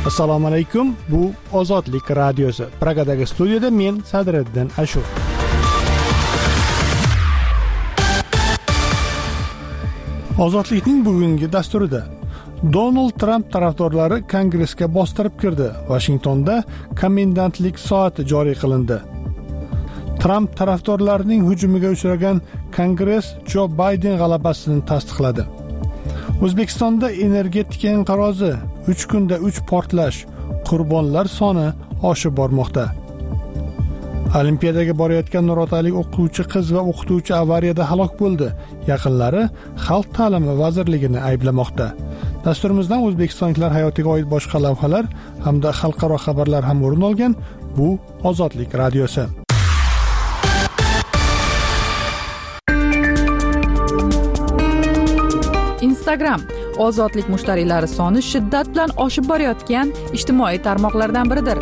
Assalomu alaykum. Bu Ozodlik radiosi. Pragadagi studiyada men Sadriddin Ashur. Ozodlikning bugungi dasturida Donald Trump tarafdorlari Kongressga bostirib kirdi. Washingtonda komendantlik soati joriy qilindi. Trump tarafdorlarining hujumiga uchragan Kongress Joe Biden g'alabasini tasdiqladi. O'zbekistonda energetika inqirozi 3 kunda 3 portlash, qurbonlar soni oshib bormoqda. Olimpiadaga borayotgan nurotalik o'quvchi qiz va o'qituvchi avariyada halok bo'ldi. Yaqinlari Xalq ta'limi vazirligini ayblamoqda. Dasturimizdan o'zbekistonliklar hayotiga oid boshqa lavhalar hamda xalqaro xabarlar ham o'rin olgan. Bu Ozodlik radiosi. Instagram ozodlik mushtariylari soni shiddat bilan oshib borayotgan ijtimoiy tarmoqlardan biridir.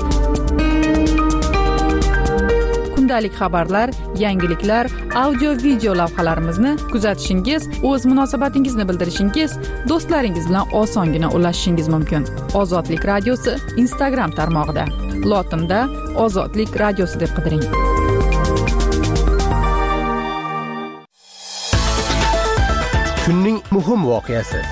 Kundalik xabarlar, yangiliklar, audio-video lavhalarimizni kuzatishingiz, o'z munosabatingizni bildirishingiz, do'stlaringiz bilan osongina ulashishingiz mumkin. Ozodlik radiosi Instagram tarmog'ida. Lotinda Ozodlik radiosi deb qidiring. Kunning muhim voqeasi.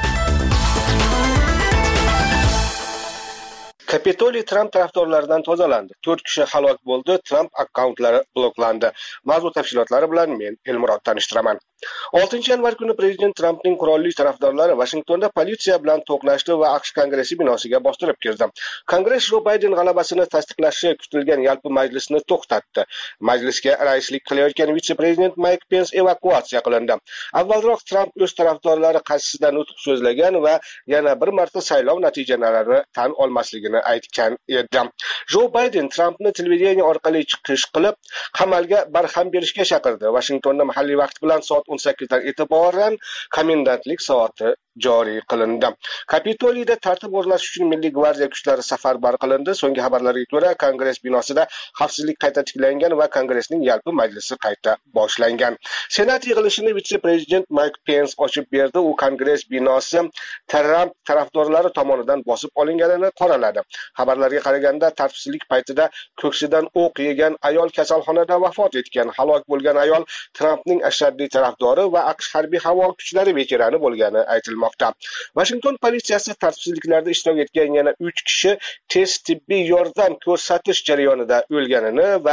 Kapitoliy Trump tarafdorlaridan tozalandi. 4 kishi halok bo'ldi, Trump akkauntlari bloklandi. Mavzu tafsilotlari bilan men Elmurod tanishtiraman. 6-yanvar kuni prezident Trumpning qurolli tarafdorlari Washingtonda politsiya bilan to'qnashdi va AQSh Kongressi binosiga bostirib kirdi. Kongress Joe Biden g'alabasini tasdiqlashi kutilgan yalpi majlisni to'xtatdi. Majlisga raislik qilayotgan vitse-prezident Mike Pence evakuatsiya qilindi. Avvalroq Trump o'z tarafdorlari qarshisida nutq so'zlagan va yana bir marta saylov natijalarini tan olmasligini aytgan edi. Joe Biden Trumpni televideniya orqali chiqish qilib, qamalga barham berishga chaqirdi. Washingtonda mahalliy vaqt bilan soat 18 dan e'tiboran komendantlik soati joriy qilindi. Kapitoliyda tartib o'rnatish uchun Milliy gvardiya kuchlari safarbar qilindi. So'nggi xabarlarga ko'ra, Kongress binosida xavfsizlik qayta tiklangan va Kongressning yalpi majlisi qayta boshlangan. Senat yig'ilishini vitse-prezident Mike Pence ochib berdi. U Kongress binosi Trump tarafdorlari tomonidan bosib olinganini qoraladi. Xabarlarga qaraganda, tartibsizlik paytida ko'ksidan o'q yegan ayol kasalxonada vafot etgan. Halok bo'lgan ayol Trumpning ashaddiy tarafdori va AQSh harbiy havo kuchlari veterani bo'lgani aytilmoqda. Washington politsiyasi tartibsizliklarda ishtirok etgan yana 3 kishi tez tibbiy yordam ko'rsatish jarayonida o'lganini va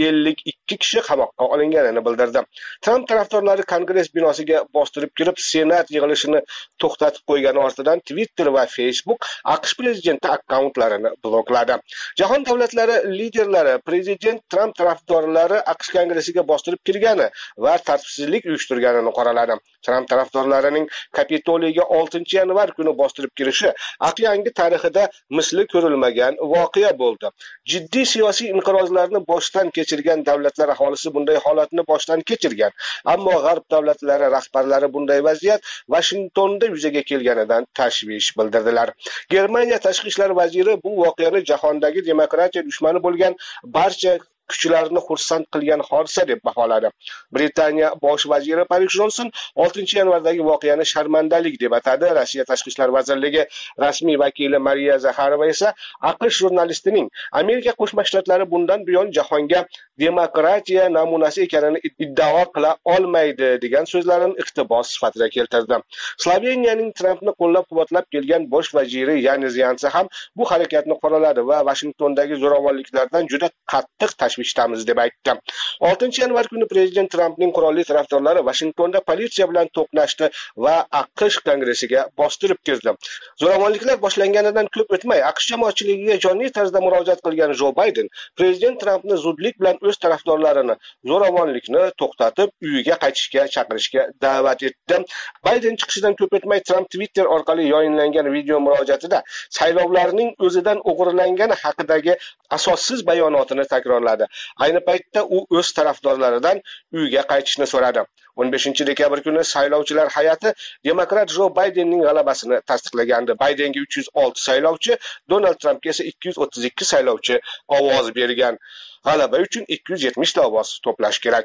52 kishi qamoqqa olinganini bildirdi. Trump tarafdorlari Kongress binosiga bostirib kirib, Senat yig'ilishini to'xtatib qo'ygani ortidan Twitter va Facebook AQSh prezidenti akkauntlarini blokladi. Jahon davlatlari liderlari prezident Trump tarafdorlari AQSh Kongressiga bostirib kirgani va tartibsizlik uyushtirganini qoraladi. Trump tarafdorlarining Kapitoliyga 6-yanvar kuni bostirib kirishi AQSh yangi tarixida misli ko'rilmagan voqea bo'ldi. Jiddiy siyosiy inqirozlarni boshdan kechirgan davlatlar aholisi bunday holatni boshdan kechirgan. Ammo g'arb davlatlari rahbarlari bunday vaziyat Washingtonda yuzaga kelganidan tashvish bildirdilar. Germaniya tashqi ishlar vaziri bu voqeani jahondagi demokratiya dushmani bo'lgan barcha kuchlarni xursand qilgan hodisa deb baholadi. Britaniya bosh vaziri Boris Johnson 6-yanvardagi voqeani sharmandalik deb atadi. Rossiya tashqi ishlar vazirligi rasmiy vakili Mariya Zakharova esa AQSh jurnalistining Amerika Qo'shma Shtatlari bundan buyon jahonga demokratiya namunasi ekanini iddao qila olmaydi degan so'zlarini iqtibos sifatida keltirdi. Sloveniyaning Trumpni qo'llab-quvvatlab kelgan bosh vaziri Yanis Yansa ham bu harakatni qoraladi va Washingtondagi zo'ravonliklardan juda qattiq tashvishdamiz deb aytdi. 6-yanvar kuni prezident Trumpning qurolli tarafdorlari Washingtonda politsiya bilan to'qnashdi va AQSh Kongressiga bostirib kirdi. Zo'ravonliklar boshlanganidan ko'p o'tmay AQSh jamoatchiligiga jonli tarzda murojaat qilgan Joe Biden prezident Trumpni zudlik bilan o'z tarafdorlarini zo'ravonlikni to'xtatib uyiga qaytishga chaqirishga da'vat etdi. Biden chiqishidan ko'p o'tmay Trump Twitter orqali yayinlangan video murojaatida saylovlarning o'zidan o'g'irlangani haqidagi asossiz bayonotini takrorladi. Ayni paytda u o'z tarafdorlaridan uyga qaytishni so'radi. 15-dekabr kuni saylovchilar hay'ati demokrat Joe Bidenning g'alabasini tasdiqlagandi. Bidenga 306 saylovchi, Donald Trumpga esa 232 saylovchi ovoz bergan. G'alaba uchun 270 ta ovoz to'plash kerak.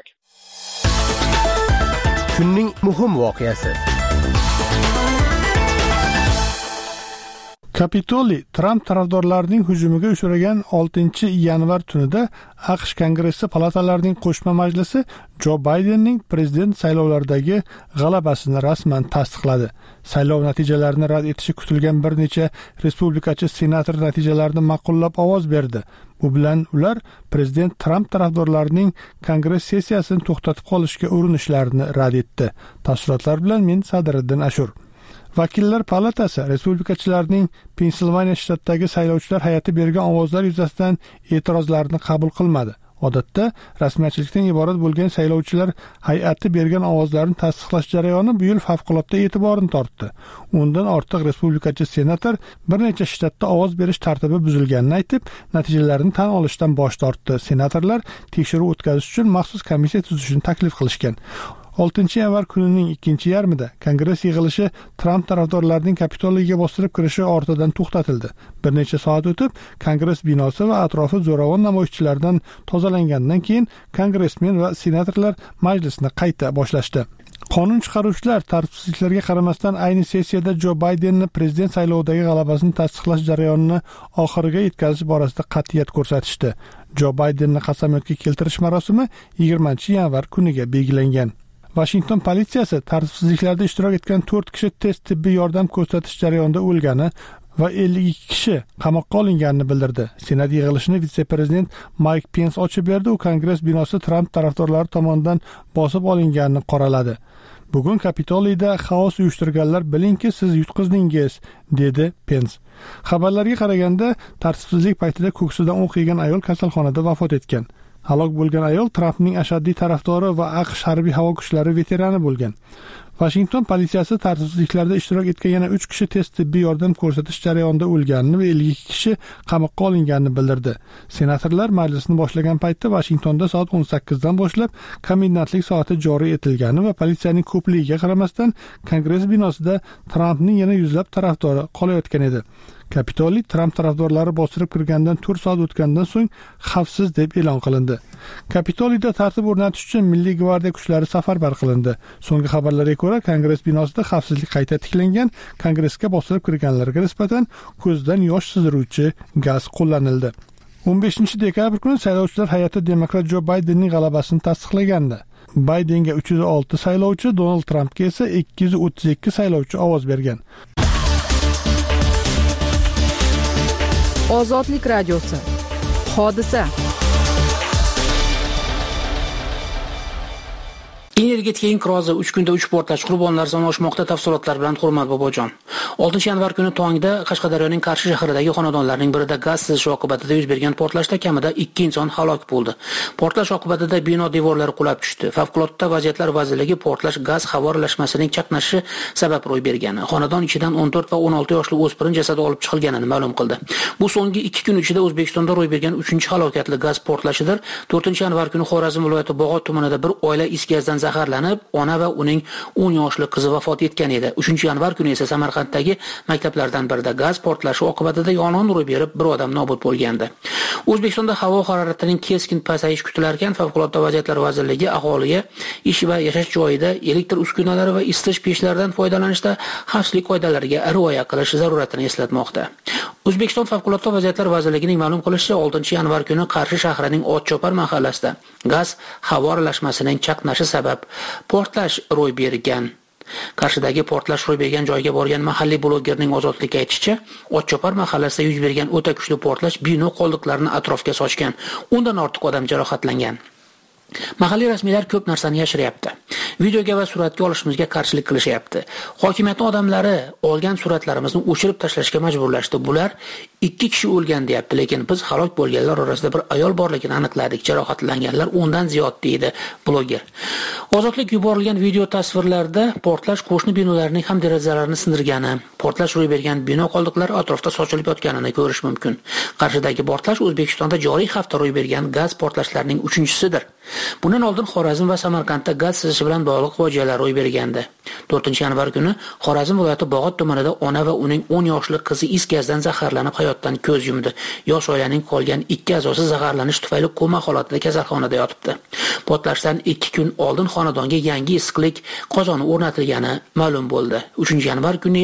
Kunning muhim voqeasi. Kapitoliy Tramp tarafdorlarining hujumiga uchragan 6-yanvar tunida AQSh Kongressi palatalarining qo'shma majlisi Jo Baydenning prezident saylovlaridagi g'alabasini rasman tasdiqladi. Saylov natijalarini rad etishi kutilgan bir necha respublikachi senator natijalarini ma'qullab ovoz berdi. Bu bilan ular prezident Tramp tarafdorlarining Kongress sessiyasini to'xtatib qolishga urinishlarini rad etdi. Tafsilotlar bilan men Sadriddin Ashur. Vakillar palatasi respublikachilarning Pensilvaniya shtatidagi saylovchilar hay'ati bergan ovozlar yuzasidan e'tirozlarni qabul qilmadi. Odatda rasmiyatchilikdan iborat bo'lgan saylovchilar hay'ati bergan ovozlarni tasdiqlash jarayoni bu yil favqulodda e'tiborni tortdi. Undan ortiq respublikachi senator bir necha shtatda ovoz berish tartibi buzilganini aytib, natijalarni tan olishdan bosh tortdi. Senatorlar tekshiruv o'tkazish uchun maxsus komissiya tuzishni taklif qilishgan. 6-yanvar kunining ikkinchi yarmida Kongress yig'ilishi Tramp tarafdorlarining Kapitoliyga bostirib kirishi ortidan to'xtatildi. Bir necha soat o'tib, Kongress binosi va atrofi zo'ravon namoyishchilardan tozalangandan keyin kongressmen va senatorlar majlisni qayta boshlashdi. Qonun chiqaruvchilar tartibsizliklarga qaramasdan ayni sessiyada Jo Baydenni prezident saylovidagi g'alabasini tasdiqlash jarayonini oxiriga yetkazish borasida qat'iyat ko'rsatishdi. Jo Baydenni qasamyodga keltirish marosimi 20-yanvar kuniga belgilangan. Washington politsiyasi tartibsizliklarda ishtirok etgan 4 kishi tez tibbiy yordam ko'rsatish jarayonida o'lgani va 52 kishi qamoqqa olinganini bildirdi. Senat yig'ilishini vitse-prezident Mike Pence ochib berdi. U Kongress binosi Tramp tarafdorlari tomonidan bosib olinganini qoraladi. Bugun Kapitoliyda xaos uyushtirganlar bilingki siz yutqizdingiz, dedi Pence. Xabarlarga qaraganda tartibsizlik paytida ko'ksidan o'q yegan ayol kasalxonada vafot etgan. Halok bo'lgan ayol Trampning ashaddiy tarafdori va AQSh harbiy havo kuchlari veterani bo'lgan. Washington politsiyasi tartibsizliklarda ishtirok etgan yana 3 kishi tez tibbiy yordam ko'rsatish jarayonida o'lganini va 52 kishi qamoqqa olinganini bildirdi. Senatorlar majlisni boshlagan paytda Washingtonda soat 18 dan boshlab komendantlik soati joriy etilgani va politsiyaning ko'pligiga qaramasdan Kongress binosida Trampning yana yuzlab tarafdori qolayotgan edi. Kapitoliy Tramp tarafdorlari bostirib kirgandan 4 soat o'tgandan so'ng xavfsiz deb e'lon qilindi. Kapitoliyda tartib o'rnatish uchun Milliy gvardiya kuchlari safarbar qilindi. So'nggi xabarlarga ko'ra, Kongress binosida xavfsizlik qayta tiklangan, Kongressga bostirib kirganlarga nisbatan ko'zdan yosh sizdiruvchi gaz qo'llanildi. 15-dekabr kuni saylovchilar hay'ati demokrat Jo Baydenning g'alabasini tasdiqlagandi. Baydenga 306 saylovchi, Donald Trampga esa 232 saylovchi ovoz bergan. Ozodlik radiosi. Hodisa. Energetika inqirozi 3 kunda 3 portlash, qurbonlar soni oshmoqda. Tafsilotlar bilan Hurmat Bobojon. 6-yanvar kuni tongda Qashqadaryoning Qarshi shahridagi xonadonlarning birida gaz sizishi oqibatida yuz bergan portlashda kamida 2 inson halok bo'ldi. Portlash oqibatida bino devorlari qulab tushdi. Favqulodda vaziyatlar vazirligi portlash gaz havo aralashmasining chaqnashi sabab ro'y bergani, xonadon ichidan 14 va 16 yoshli o'spirin jasadi olib chiqilganini ma'lum qildi. Bu so'nggi 2 kun ichida O'zbekistonda ro'y bergan 3-halokatli gaz portlashidir. 4-yanvar kuni Xorazm viloyati Bog'ot tumanida bir oila is gazdan zaharlanib, ona va uning 10 yoshli qizi vafot etgan edi. 3-yanvar kuni esa Samarqanddagi maktablardan birida gaz portlashi oqibatida yong'in ro'y berib, bir odam nobud bo'lgandi. O'zbekistonda havo haroratining keskin pasayishi kutilarkan, Favqulodda vaziyatlar vazirligi aholiga ish va yashash joyida elektr uskunalari va isitish pechlaridan foydalanishda xavfsizlik qoidalariga rioya qilish zaruratini eslatmoqda. O'zbekiston Favqulodda vaziyatlar vazirligining ma'lum qilishicha, 6-yanvar kuni Qarshi shahrining Otchopar mahallasida gaz havo aralashmasining chaqnashi sabab portlash ro'y bergan. Qarshidagi portlash ro'y bergan joyga borgan mahalliy blogerning Ozodlikka aytishicha, Otchopar mahallasida yuz bergan o'ta kuchli portlash bino qoldiqlarini atrofga sochgan. Undan ortiq odam jarohatlangan. Mahalliy rasmiylar ko'p narsani yashiryapti. Videoga va suratga olishimizga qarshilik qilishyapti. Hokimiyat odamlari olgan suratlarimizni o'chirib tashlashga majburlashdi. Bular 2 kishi o'lgan deyapti, lekin biz halok bo'lganlar orasida bir ayol borligini aniqladik. Jarohatlanganlar o'ndan ziyod deydi bloger. Ozodlik yuborilgan video tasvirlarda portlash qo'shni binolarning ham derazalarini sindirgani, portlash ro'y bergan bino qoldiqlari atrofda sochilib yotganini ko'rish mumkin. Qarshidagi portlash O'zbekistonda joriy hafta ro'y bergan gaz portlashlarining 3-chisidir. Bundan oldin Xorazm va Samarqandda gaz sizishi bilan bog'liq fojialar ro'y bergandi. 4-yanvar kuni Xorazm viloyati Bog'ot tumanida ona va uning 10 yoshli qizi is gazdan zaharlanib hayotdan ko'z yumdi. Yosh oilaning qolgan 2 a'zosi zaharlanish tufayli koma holatida kasalxonada yotibdi. Portlashdan 2 kun oldin xonadonga yangi issiqlik qozoni o'rnatilgani ma'lum bo'ldi. 3-yanvar kuni esa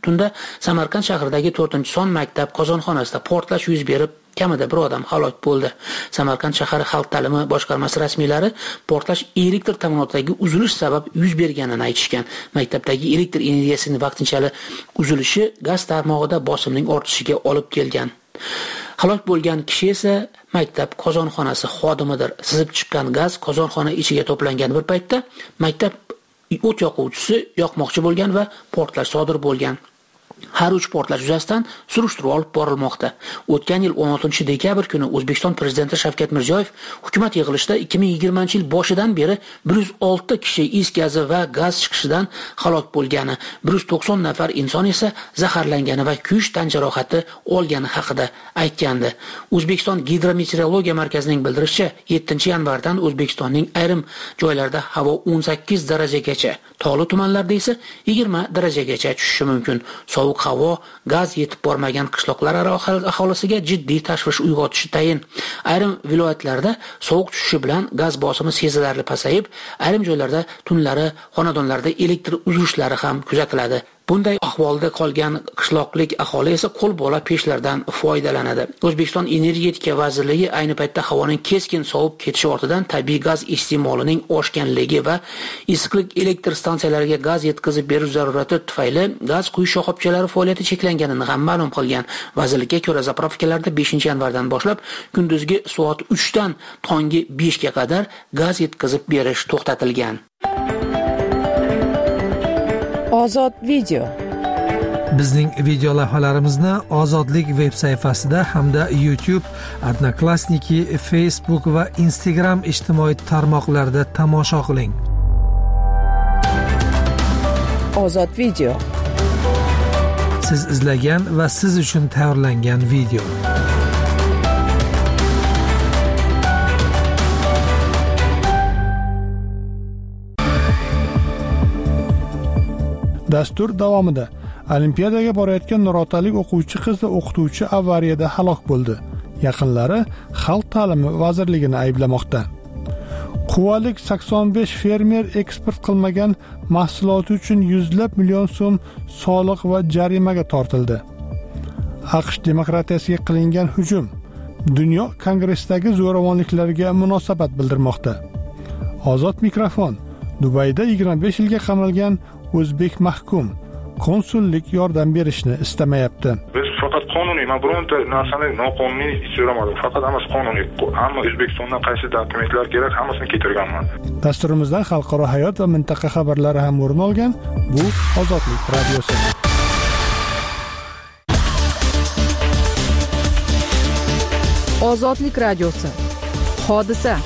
Tunda Samarqand shahridagi 4-son maktab qozonxonasida portlash yuz berib, kamida bir odam halok bo'ldi. Samarqand shahar xalq ta'limi boshqarmasi rasmiylari portlash elektr ta'minotidagi uzilish sabab yuz berganini aytishgan. Maktabdagi elektr energiyasining vaqtinchalik uzilishi gaz tarmog'ida bosimning ortishiga olib kelgan. Halok bo'lgan kishi esa maktab qozonxonasi xodimidir. Sizib chiqqan gaz qozonxona ichiga to'plangan bir paytda maktab o't yoquvchisi yoqmoqchi bo'lgan va portlash sodir bo'lgan. Har 3 portlash yuzasidan surishtiruv olib borilmoqda. O'tgan yil 16-dekabr kuni O'zbekiston Prezidenti Shavkat Mirziyoyev hukumat yig'ilishida 2020-yil boshidan beri 106 kishi is gazi va gaz chiqishidan halok bo'lgani, 190 nafar inson esa zaharlangani va kuyish tan jarohati olgani haqida aytgandi. O'zbekiston Gidrometeorologiya markazining bildirishicha, 7-yanvardan O'zbekistonning ayrim joylarida havo 18 darajagacha, tog'li tumanlarda esa 20 darajagacha tushishi mumkin. Sovuq havo gaz yetib bormagan qishloqlar aholisiga jiddiy tashvish uyg'otishi tayin. Ayrim viloyatlarda sovuq tushishi bilan gaz bosimi sezilarli pasayib, ayrim joylarda tunlari xonadonlarda elektr uzilishlari ham kuzatiladi. Bunday ahvolda qolgan qishloqlik aholi esa qo'l bola pechlardan foydalanadi. O'zbekiston Energetika vazirligi ayni paytda havoning keskin sovib ketishi ortidan tabiiy gaz iste'molining oshganligi va issiqlik elektr stansiyalariga gaz yetkazib berish zarurati tufayli gaz quyish shoxobchalari faoliyati cheklanganini ham ma'lum qilgan. Vazirlikka ko'ra, zapravkalarda 5-yanvardan boshlab kunduzgi soat 3 dan tongi 5 ga qadar gaz yetkazib berish to'xtatilgan. Ozod video. Bizning video lavhalarimizni Ozodlik veb sayfasida hamda YouTube, Odnoklassniki, Facebook va Instagram ijtimoiy tarmoqlarida tomosha qiling. Ozod video. Siz izlagan va siz uchun tayyorlangan video. Dastur davomida Olimpiadaga borayotgan nurotalik o'quvchi qiz va o'qituvchi avariyada halok bo'ldi. Yaqinlari Xalq ta'limi vazirligini ayblamoqda. Quvalik 85 fermer eksport qilmagan mahsuloti uchun yuzlab million so'm soliq va jarimaga tortildi. AQSh demokratiyasiga qilingan hujum. Dunyo kongressdagi zo'ravonliklarga munosabat bildirmoqda. Ozod mikrofon. Dubayda 25 yilga qamalgan o'zbek mahkum konsullik yordam berishni istamayapti. Biz faqat qonuniy, men bironta narsani noqonuniy so'ramadim. Faqat hammasi qonuniy. Hamma O'zbekistondan qaysi dokumentlar kerak, hammasini keltirganman. Dasturimizdan xalqaro hayot va mintaqa xabarlari ham o'rin olgan. Bu Ozodlik radiosi. Ozodlik radiosi. Hodisa.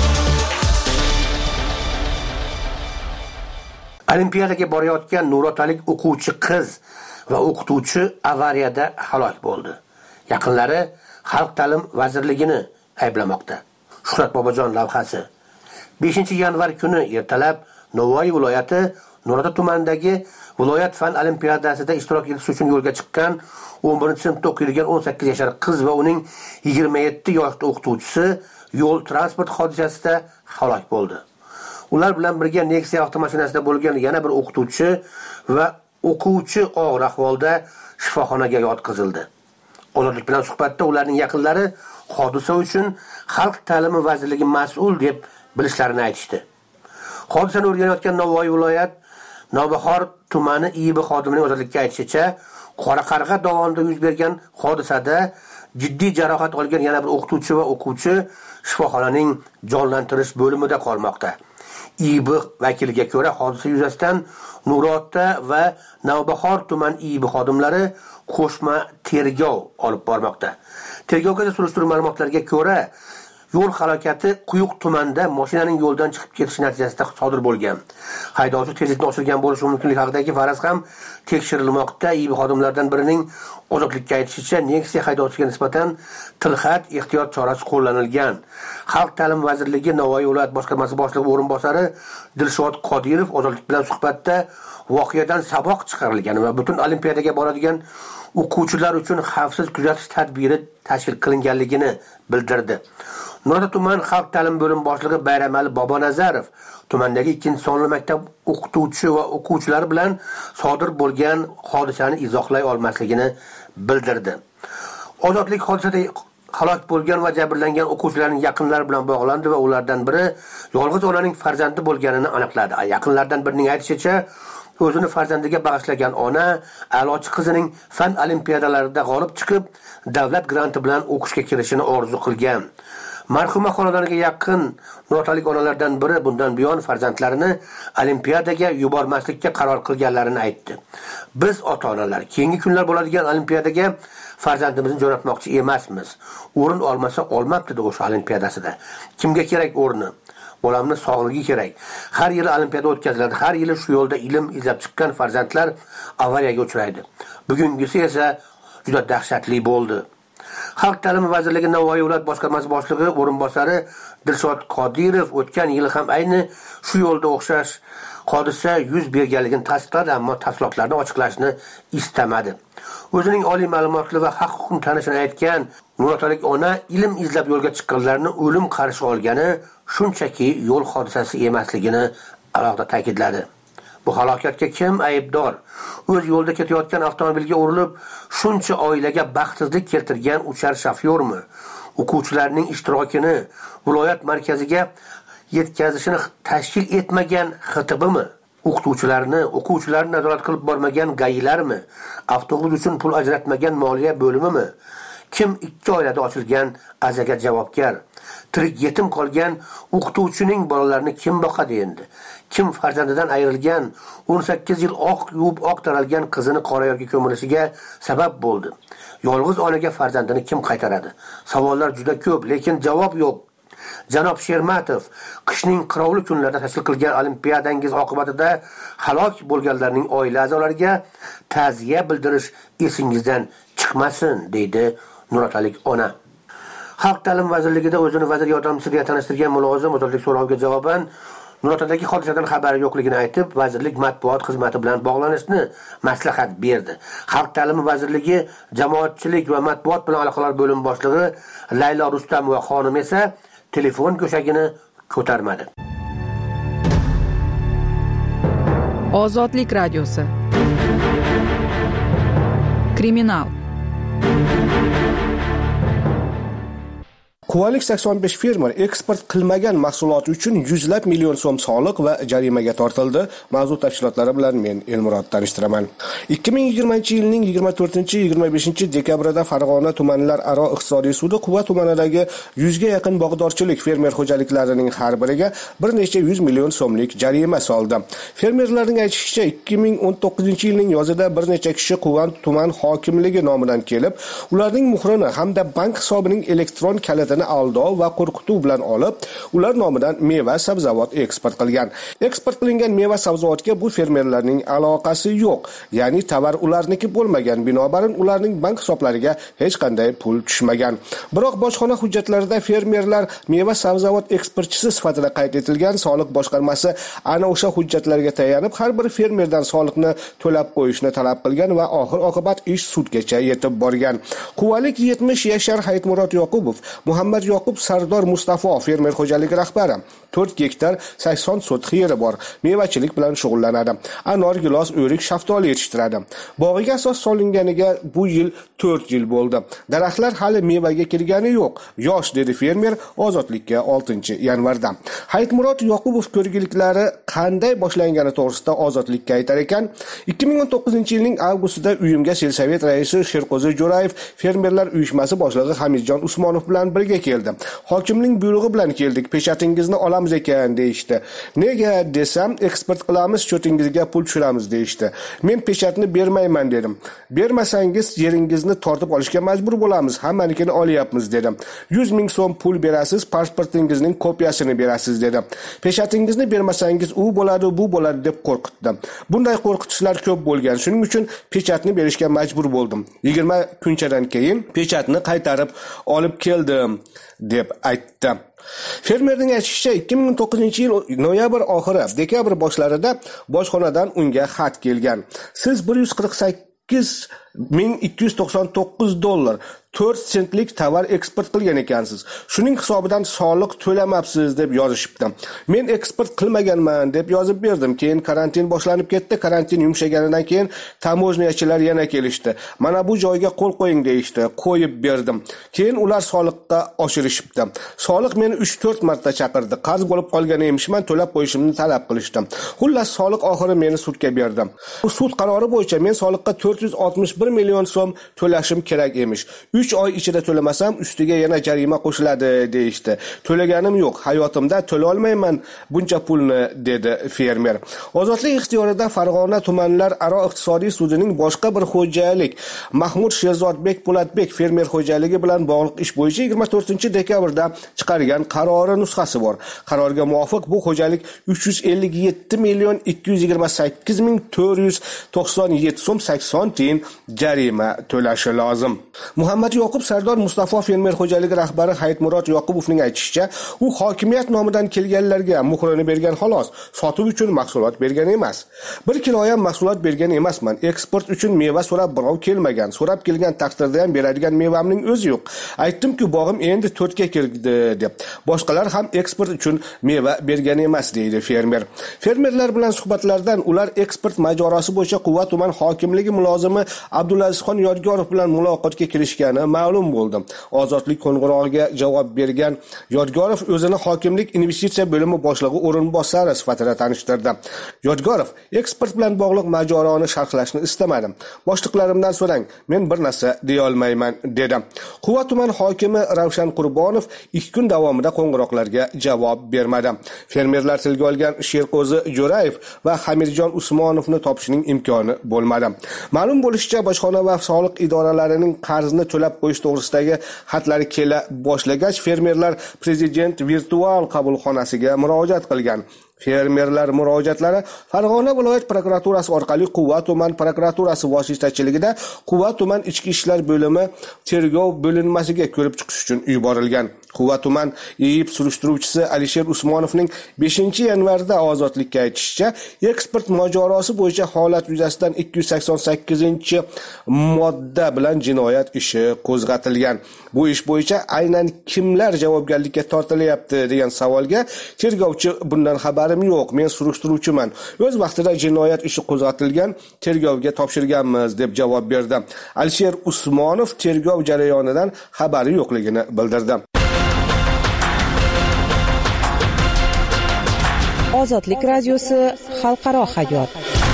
Olimpiadaga borayotgan nurotalik o'quvchi qiz va o'qituvchi avariyada halok bo'ldi. Yaqinlari Xalq ta'limi vazirligini ayblamoqda. Shuhrat Bobojon lavhasi. 5-yanvar kuni ertalab Navoiy viloyati Nurota tumanidagi viloyat fan olimpiadasida ishtirok etish uchun yo'lga chiqqan 11-sinfda o'qiydigan 18 yoshli qiz va uning 27 yoshli o'qituvchisi yo'l transport hodisasida halok bo'ldi. Ular bilan birga Nexia avtomashinasida bo'lgan yana bir o'qituvchi va o'quvchi og'ir ahvolda shifoxonaga yotqizildi. Ozodlik bilan suhbatda ularning yaqinlari hodisa uchun Xalq ta'limi vazirligi mas'ul deb bilishlarini aytishdi. Hodisani o'rganayotgan Navoiy viloyat Navbahor tumani IIB xodimining Ozodlikka aytishicha, Qoraqarg'a dovonida yuz bergan hodisada jiddiy jarohat olgan yana bir o'qituvchi va o'quvchi shifoxonaning jonlantirish bo'limida qolmoqda. IIB vakiliga ko'ra, hodisa yuzasidan Nurota va Navbahor tuman IIB xodimlari qo'shma tergov olib bormoqda. Tergovga surishtiruv ma'lumotlariga ko'ra, yo'l halokati Quyuq tumanida mashinaning yo'ldan chiqib ketishi natijasida sodir bo'lgan. Haydovchi tezlikni oshirgan bo'lishi mumkinligi haqidagi faraz ham tekshirilmoqda. IIB xodimlaridan birining Ozodlikka aytishicha, Nexia haydovchiga nisbatan tilxat ehtiyot chorasi qo'llanilgan. Xalq ta'limi vazirligi Navoiy viloyat boshqarmasi boshlig'i o'rinbosari Dilshod Qodirov Ozodlik bilan suhbatda voqeadan saboq chiqarilgan va butun olimpiadaga boradigan o'quvchilar uchun xavfsiz kuzatish tadbiri tashkil qilinganligini bildirdi. Nurota tuman xalq ta'lim bo'limi boshlig'i Bayramali Bobonazarov tumandagi 2-sonli maktab o'qituvchi va o'quvchilari bilan sodir bo'lgan hodisani izohlay olmasligini bildirdi. Ozodlik hodisada halok bo'lgan va jabrlangan o'quvchilarning yaqinlari bilan bog'landi va ulardan biri yolg'iz onaning farzandi bo'lganini aniqladi. Yaqinlardan birining aytishicha, o'zini farzandiga bag'ishlagan ona a'lochi qizining fan olimpiadalarida g'olib chiqib, davlat granti bilan o'qishga kirishini orzu qilgan. Marhuma xonadoniga yaqin nurotalik onalardan biri bundan buyon farzandlarini olimpiadaga yubormaslikka qaror qilganlarini aytdi. Biz ota-onalar keyingi kunlar bo'ladigan olimpiadaga farzandimizni jo'natmoqchi emasmiz. O'rin olmasa olmabdi o'sha olimpiadasida. Kimga kerak o'rni? Bolamni sog'ligi kerak. Har yili olimpiada o'tkaziladi. Har yili shu yo'lda ilm izlab chiqqan farzandlar avariyaga uchraydi. Bugungisi esa juda dahshatli bo'ldi. Xalq ta'limi vazirligi Navoiy viloyat boshqarmasi boshlig'i o'rinbosari Dilshod Qodirov o'tgan yil ham ayni shu yo'lda o'xshash hodisa yuz berganligini tasdiqladi, ammo tafsilotlarni ochiqlashni istamadi. O'zining oliy ma'lumotli va haq-huquqni tanishini aytgan nurotalik ona ilm izlab yo'lga chiqqanlarni o'lim qarshi olgani shunchaki yo'l hodisasi emasligini alohida ta'kidladi. Bu halokatga kim aybdor? O'z yo'lda ketayotgan avtomobilga urilib, shuncha oilaga baxtsizlik keltirgan uchar shofyormi? O'quvchilarning ishtirokini viloyat markaziga yetkazishini tashkil etmagan XTBmi? O'quvchilarni nazorat qilib bormagan GAIlarmi? Avtobus uchun pul ajratmagan moliya bo'limimi? Kim ikki oilada ochilgan azaga javobgar? Tirik yetim qolgan o'qituvchining bolalarini kim boqadi endi? Kim farzandidan ayrilgan 18 yil oq yuvib oq taralgan qizini qora yerga ko'milishiga sabab bo'ldi? Yolg'iz onaga farzandini kim qaytaradi? Savollar juda ko'p, lekin javob yo'q. Janob Shermatov, qishning qirovli kunlarida tashkil qilgan olimpiadangiz oqibatida halok bo'lganlarning oila a'zolariga ta'ziya bildirish esingizdan chiqmasin, deydi nurotalik ona. Xalq ta'lim vazirligida o'zini vazir yordamchisi deya tanishtirgan mulozim ozodlik so'roviga javoban Nurotadagi hodisadan xabari yo'qligini aytib, vazirlik matbuot xizmati bilan bog'lanishni maslahat berdi. Xalq ta'limi vazirligi jamoatchilik va matbuot bilan aloqalar bo'limi boshlig'i Laylo Rustamova xonim esa telefon go'shagini ko'tarmadi. Ozodlik radiosi. Kriminal. Quvalik 85 fermer eksport qilmagan mahsuloti uchun 100 million so'm soliq va jarimaga tortildi. Mavzu tafsilotlari bilan men Elmurod tanishtiraman. 2020-yilning 24-25 dekabrida Farg'ona tumanlararo iqtisodiy sudi Quva tumanidagi 100 ga yaqin bog'dorchilik fermer xo'jaliklarining har biriga bir necha 100 million so'mlik jarima soldi. Fermerlarning aytishicha, 2019-yilning yozida bir necha kishi Quva tuman hokimligi nomidan kelib, ularning muhrini hamda bank hisobining elektron kalitini aldov va qo'rqituv bilan olib, ular nomidan meva sabzavot eksport qilgan. Eksport qilingan meva sabzavotga bu fermerlarning aloqasi yo'q, ya'ni tovar ularniki bo'lmagan, binobarin ularning bank hisoblariga hech qanday pul tushmagan. Biroq bojxona hujjatlarida fermerlar meva sabzavot eksportchisi sifatida qayd etilgan. Soliq boshqarmasi ana o'sha hujjatlarga tayanib, har bir fermerdan soliqni to'lab qo'yishni talab qilgan va oxir-oqibat ish sudgacha yetib borgan. Quvalik 70 yashar Hayitmurod Yoqubov, Muhammad Yoqub Sardor Mustafo fermer xo'jaligi rahbari 4 gektar 80 sotix yeri bor. Mevachilik bilan shug'ullanadi. Anor, gilos, o'rik, shaftoli yetishtiradi. Bog'iga asos solinganiga bu yil 4 yil bo'ldi. Daraxtlar hali mevaga kirgani yo'q. Yosh, dedi fermer Ozodlikka 6-yanvarda. Hayitmurod Yoqubov ko'rgiliklari qanday boshlangani to'g'risida Ozodlikka aytar ekan, 2019-yilning avgustida uyimga Selsovet raisi Sherqo'zi Jo'rayev fermerlar uyushmasi boshlig'i Hamidjon Usmonov bilan birga keldi. Hokimning buyrug'i bilan keldik, peshatingizni olamiz ekan deyishdi. Nega desam, eksport qilamiz, cho'tingizga pul tushiramiz deyishdi. Men peshatni bermayman dedim. Bermasangiz yeringizni tortib olishga majbur bo'lamiz, hammanikini olyapmiz dedim. 100 ming so'm pul berasiz, pasportingizning kopiyasini berasiz dedim. Peshatingizni bermasangiz u bo'ladi, bu bo'ladi deb qo'rqitdi. Bunday qo'rqitishlar ko'p bo'lgan, shuning uchun peshatni berishga majbur bo'ldim. 20 kunchadan keyin peshatni qaytarib olib keldim deb aytdi. Fermerning aytishicha, 2009-yil noyabr oxiri, dekabr boshlarida bojxonadan unga xat kelgan. Siz $148,299 4 sentlik tovar eksport qilgan ekansiz. Shuning hisobidan soliq to'lamabsiz deb yozishibdi. Men eksport qilmaganman deb yozib berdim. Keyin karantin boshlanib ketdi. Karantin yumshaganidan keyin tamojniyachilar yana kelishdi. Mana bu joyga qo'l qo'ying deyishdi. Qo'yib berdim. Keyin ular soliqqa oshirishibdi. Soliq meni 3-4 marta chaqirdi. Qarz bo'lib qolgan emishman, to'lab qo'yishimni talab qilishdi. Xullas soliq oxiri meni sudga berdim. Bu sud qarori bo'yicha men soliqqa 461 million so'm to'lashim kerak emish. 3 oy ichida to'lamasam ustiga yana jarima qo'shiladi deyishdi. To'laganim yo'q. Hayotimda to'la olmayman buncha pulni dedi fermer. Ozodlik ixtiyorida Farg'ona tumanlar aro iqtisodiy sudining boshqa bir xo'jalik Mahmud Sherzodbek Po'latbek fermer xo'jaligi bilan bog'liq ish bo'yicha 24-dekabrda chiqargan qarori nusxasi bor. Qarorga muvofiq bu xo'jalik 357 million 228 ming 497 so'm 80 tiyin jarima to'lashi lozim. Muhammad Yoqub Sardor Mustafa fermer xo'jaligi rahbari Hayitmurod Yoqubovning aytishicha, u hokimiyat nomidan kelganlarga muhrini bergan xolos, sotuv uchun mahsulot bergan emas. 1 kilo ham mahsulot bergan emasman. Eksport uchun meva so'rab birov kelmagan. So'rab kelgan taqdirda ham beradigan mevamning o'zi yo'q. Aytdim-ku, bog'im endi 4 ga kirdi deb. Boshqalar ham eksport uchun meva bergan emas deydi fermer. Fermerlar bilan suhbatlardan ular eksport mojarosi bo'yicha Quva tuman hokimligi mulozimi Abdulazizxon Yodgorov bilan muloqotga kirishgani ma'lum bo'ldi. Ozodlik qo'ng'irog'iga javob bergan Yodgorov o'zini hokimlik investitsiya bo'limi boshlig'i o'rinbosari sifatida tanishtirdi. Yodgorov eksport bilan bog'liq mojaroni sharhlashni istamadim. Boshliqlarimdan so'rang, men bir narsa deya olmayman dedi. Quva tuman hokimi Ravshan Qurbonov 2 kun davomida qo'ng'iroqlarga javob bermadi. Fermerlar tilga olgan Sherqo'zi Jo'rayev va Hamirjon Usmonovni topishning imkoni bo'lmadi. Ma'lum bo'lishicha, bojxona va soliq idoralarining qarzni to'lab qo'yish to'g'risidagi xatlari kela boshlagach, fermerlar prezident virtual qabulxonasiga murojaat qilgan. Fermerlar murojaatlari Farg'ona viloyat prokuraturasi orqali Quva tuman prokuraturasi vositachiligida Quva tuman ichki ishlar bo'limi tergov bo'linmasiga ko'rib chiqish uchun yuborilgan. Quva tuman EIB surishtiruvchisi Alisher Usmonovning 5-yanvarda Ozodlikka aytishicha, eksport mojarosi bo'yicha holat yuzasidan 288-modda bilan jinoyat ishi qo'zg'atilgan. Bu ish bo'yicha aynan kimlar javobgarlikka tortilyapti degan savolga tergovchi bundan xabarim yo'q, men surishtiruvchiman. O'z vaqtida jinoyat ishi qo'zg'atilgan, tergovga topshirganmiz deb javob berdi. Alisher Usmonov tergov jarayonidan xabari yo'qligini bildirdi. Ozodlik radiosi xalqaro hayot.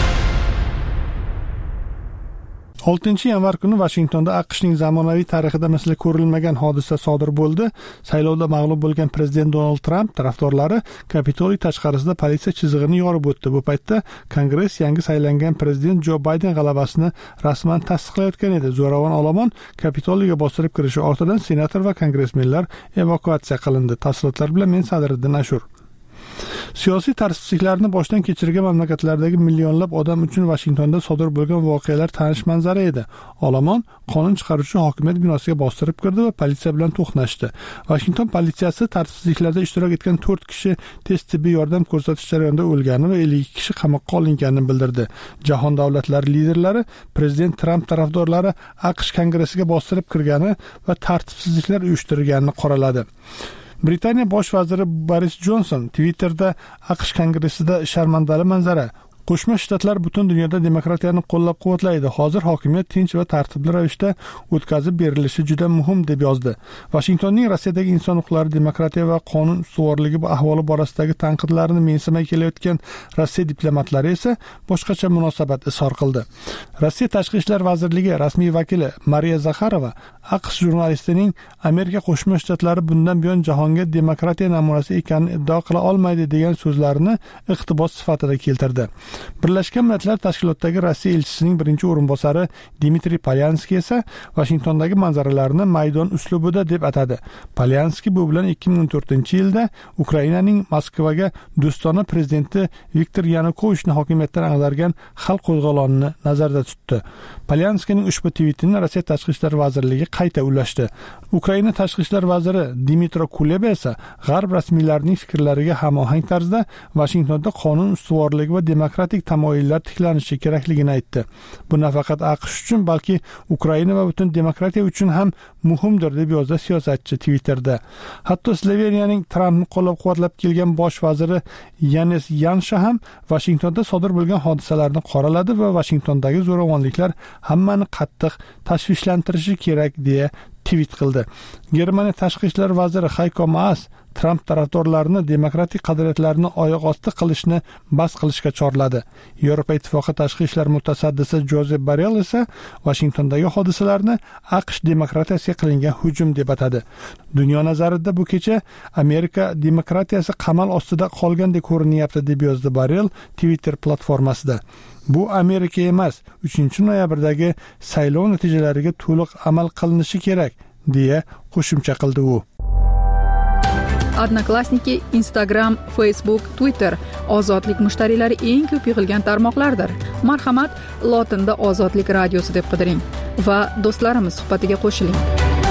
6-yanvar kuni Vashingtonda AQShning zamonaviy tarixida misli ko'rilmagan hodisa sodir bo'ldi. Saylovda mag'lub bo'lgan prezident Donald Trump tarafdorlari Kapitoliy tashqarisida politsiya chizig'ini yorib o'tdi. Bu paytda Kongress yangi saylangan prezident Jo Bayden g'alabasini rasman tasdiqlayotgan edi. Zo'ravon olomon Kapitoliyga bostirib kirishi ortidan senator va kongressmenlar evakuatsiya qilindi. Tafsilotlar bilan men Sadriddin Ashur. Siyosiy tartibsizliklarni boshdan kechirgan mamlakatlardagi millionlab odam uchun Vashingtonda sodir bo'lgan voqealar tanish manzara edi. Olomon qonun chiqaruvchi hokimiyat binosiga bostirib kirdi va politsiya bilan to'qnashdi. Vashington politsiyasi tartibsizliklarda ishtirok etgan 4 kishi tez tibbiy yordam ko'rsatish jarayonida o'lgani va 52 kishi qamoqqa olinganini bildirdi. Jahon davlatlari liderlari prezident Trump tarafdorlari AQSh kongressiga bostirib kirgani va tartibsizliklar uyushtirganini qoraladi. Britaniya bosh vaziri Boris Johnson Twitterda AQSh kongressida sharmandali manzara. Qo'shma Shtatlar butun dunyoda demokratiyani qo'llab-quvvatlaydi. Hozir hokimiyat tinch va tartibli ravishda o'tkazib berilishi juda muhim deb yozdi. Vashingtonning Rossiyadagi inson huquqlari, demokratiya va qonun ustuvorligi ahvoli borasidagi tanqidlarini mensimay kelayotgan Rossiya diplomatlari esa boshqacha munosabat izhor qildi. Rossiya Tashqi ishlar vazirligi rasmiy vakili Mariya Zakharova AQSh jurnalistining Amerika Qo'shma Shtatlari bundan buyon jahonga demokratiya namunasi ekanini iddao qila olmaydi degan so'zlarini iqtibos sifatida keltirdi. Birlashgan Millatlar Tashkilotidagi Rossiya elchisining birinchi o'rinbosari Dmitriy Polyanskiy esa Vashingtondagi manzaralarni maydon uslubida deb atadi. Polyanskiy bu bilan 2014-yilda Ukrainaning Moskvaga do'stona prezidenti Viktor Yanukovichni hokimiyatdan ag'dargan xalq qo'zg'olonini nazarda tutdi. Polyanskiyning ushbu tweetini Rossiya Tashqi ishlar vazirligi qayta ulashdi. Ukraina Tashqi ishlar vaziri Dmitro Kuleba esa G'arb rasmiylarining fikrlariga hamohang tarzda Vashingtonda qonun ustuvorligi va demokratiya demokratik tamoyillar tiklanishi kerakligini aytdi. Bu nafaqat AQSh uchun, balki Ukraina va butun demokratiya uchun ham muhimdir deb yozdi siyosatchi Twitterda. Hatto Sloveniyaning Trampni qo'llab-quvvatlab kelgan bosh vaziri Yanis Yansha ham Vashingtonda sodir bo'lgan hodisalarni qoraladi va Vashingtondagi zo'ravonliklar hammani qattiq tashvishlantirishi kerak deya tweet qildi. Germaniya tashqi ishlar vaziri Heiko Maas Trump tarafdorlarini demokratik qadriyatlarni oyoq osti qilishni bas qilishga chorladi. Yevropa Ittifoqi tashqi ishlar mutasaddisi Josep Borrell esa Vashingtondagi hodisalarni AQSh demokratiyasiga qilingan hujum deb atadi. Dunyo nazarida bu kecha Amerika demokratiyasi qamal ostida qolgandek ko'rinyapti deb yozdi Borrell Twitter platformasida. Bu Amerika emas, 3-noyabrdagi saylov natijalariga to'liq amal qilinishi kerak deya qo'shimcha qildi u. Odnoklassniki, Instagram, Facebook, Twitter ozodlik mushtariylari eng ko'p yig'ilgan tarmoqlardir. Marhamat, lotinda Ozodlik radiosi deb qidiring va do'stlarimiz suhbatiga qo'shiling.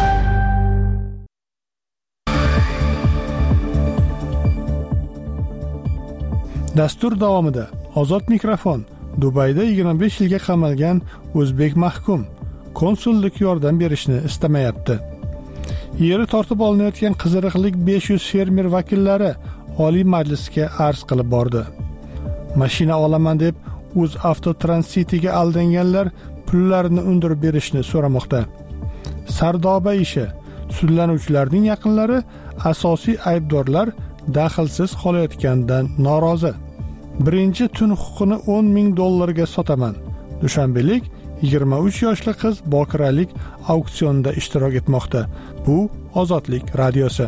Dastur davomida Ozod mikrofon. Dubayda 25 yilga qamalgan o'zbek mahkum konsullik yordam berishni istamayapti. Yeri tortib olinayotgan qiziriqlik 500 fermer vakillari Oliy Majlisga arz qilib bordi. Mashina olaman deb UzAvtoTransit'ga aldanganlar pullarini undirib berishni so'ramoqda. Sardoba ishi. Sudlanuvchilarning yaqinlari asosiy aybdorlar daxlsiz qolayotganidan norozi. Birinchi tun huquqini $10,000 sotaman. Dushanbelik 23 yoshli qiz bokiralik auksionda ishtirok etmoqda. Bu Ozodlik radiosi.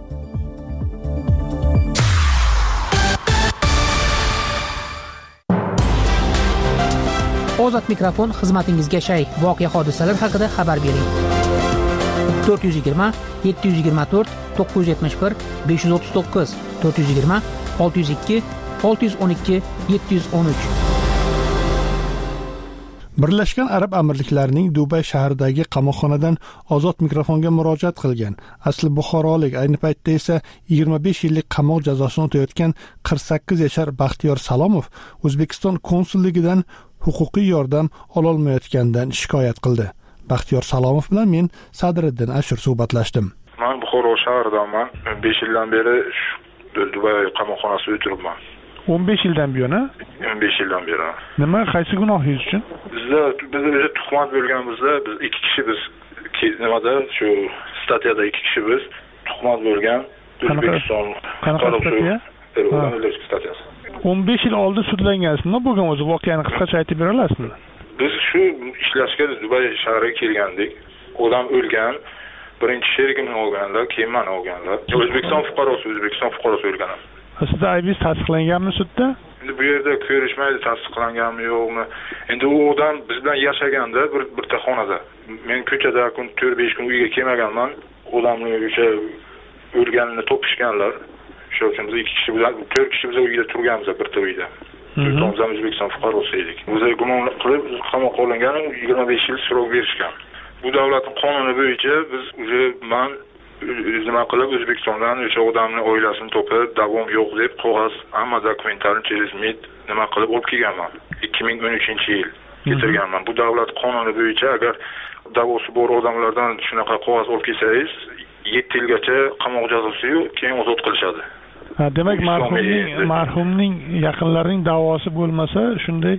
Ozod mikrofon xizmatingizga shay. Voqea hodisalar haqida xabar bering. 420 724 971 539 420 602 612 713. Birlashgan Arab Amirliklarining Dubay shahridagi qamoqxonadan Ozod mikrofonga murojaat qilgan asli buxorolik, ayni paytda esa 25 yillik qamoq jazosini o'tayotgan 48 yashar Baxtiyor Salomov O'zbekiston konsulligidan huquqiy yordam ololmayotganidan shikoyat qildi. Baxtiyor Salomov bilan men Sadriddin Ashur suhbatlashdim. Men Buxoro shahridaman. 5 yildan beri Dubay qamoqxonasida o'tiribman. 15 yildan buyon, 15 yildan beri. Nima, qaysi gunohingiz uchun? Bizda tuhmat bo'lganimizda biz 2 kishi biz nimada shu statyada 2 kishi biz tuhmat bo'lgan. O'zbekiston qanaqa statyasi? 15 yil oldin sudlangansiz. Nima bo'lgan o'zi, voqeani qisqacha aytib bera olasizmi? Biz shu ishlashga Dubay shahriga kelgandik. Odam o'lgan. Birinchi sherigimni olganlar, keyin meni olganlar. O'zbekiston fuqarosi o'lgan. Sizda aybingiz tasdiqlanganmi sudda? Endi bu yerda ko'rishmaydi, tasdiqlanganmi yo'qmi. Endi u odam biz bilan yashaganda birta xonada. Men ko'chada 4-5 kun uyga kelmaganman. Odamni o'sha o'lganini topishganlar. Shu uchun biz 2 kishi bilan 4 kishi biz uyda turganmiz, birta uyda. To'rtamiz ham O'zbekiston fuqarosi edik. O'zi gumon qilib qamoqqa olingan 25 yil so'roq berishgan. Bu davlatning qonuni bo'yicha biz men nima qilib O'zbekistondan o'sha odamning oilasini topib, davom yo'q deb qog'oz, hamma dokumentlarni cherizmit nima qilib olib kelganman. 2013-yil getirganman. Bu davlat qonuni bo'yicha agar davosi bor odamlardan shunaqa qog'oz olib kelsangiz, 7 yilgacha qamoq jazosi-yu, keyin ozod qilishadi. Demak, marhumning yaqinlarining da'vosi bo'lmasa, shunday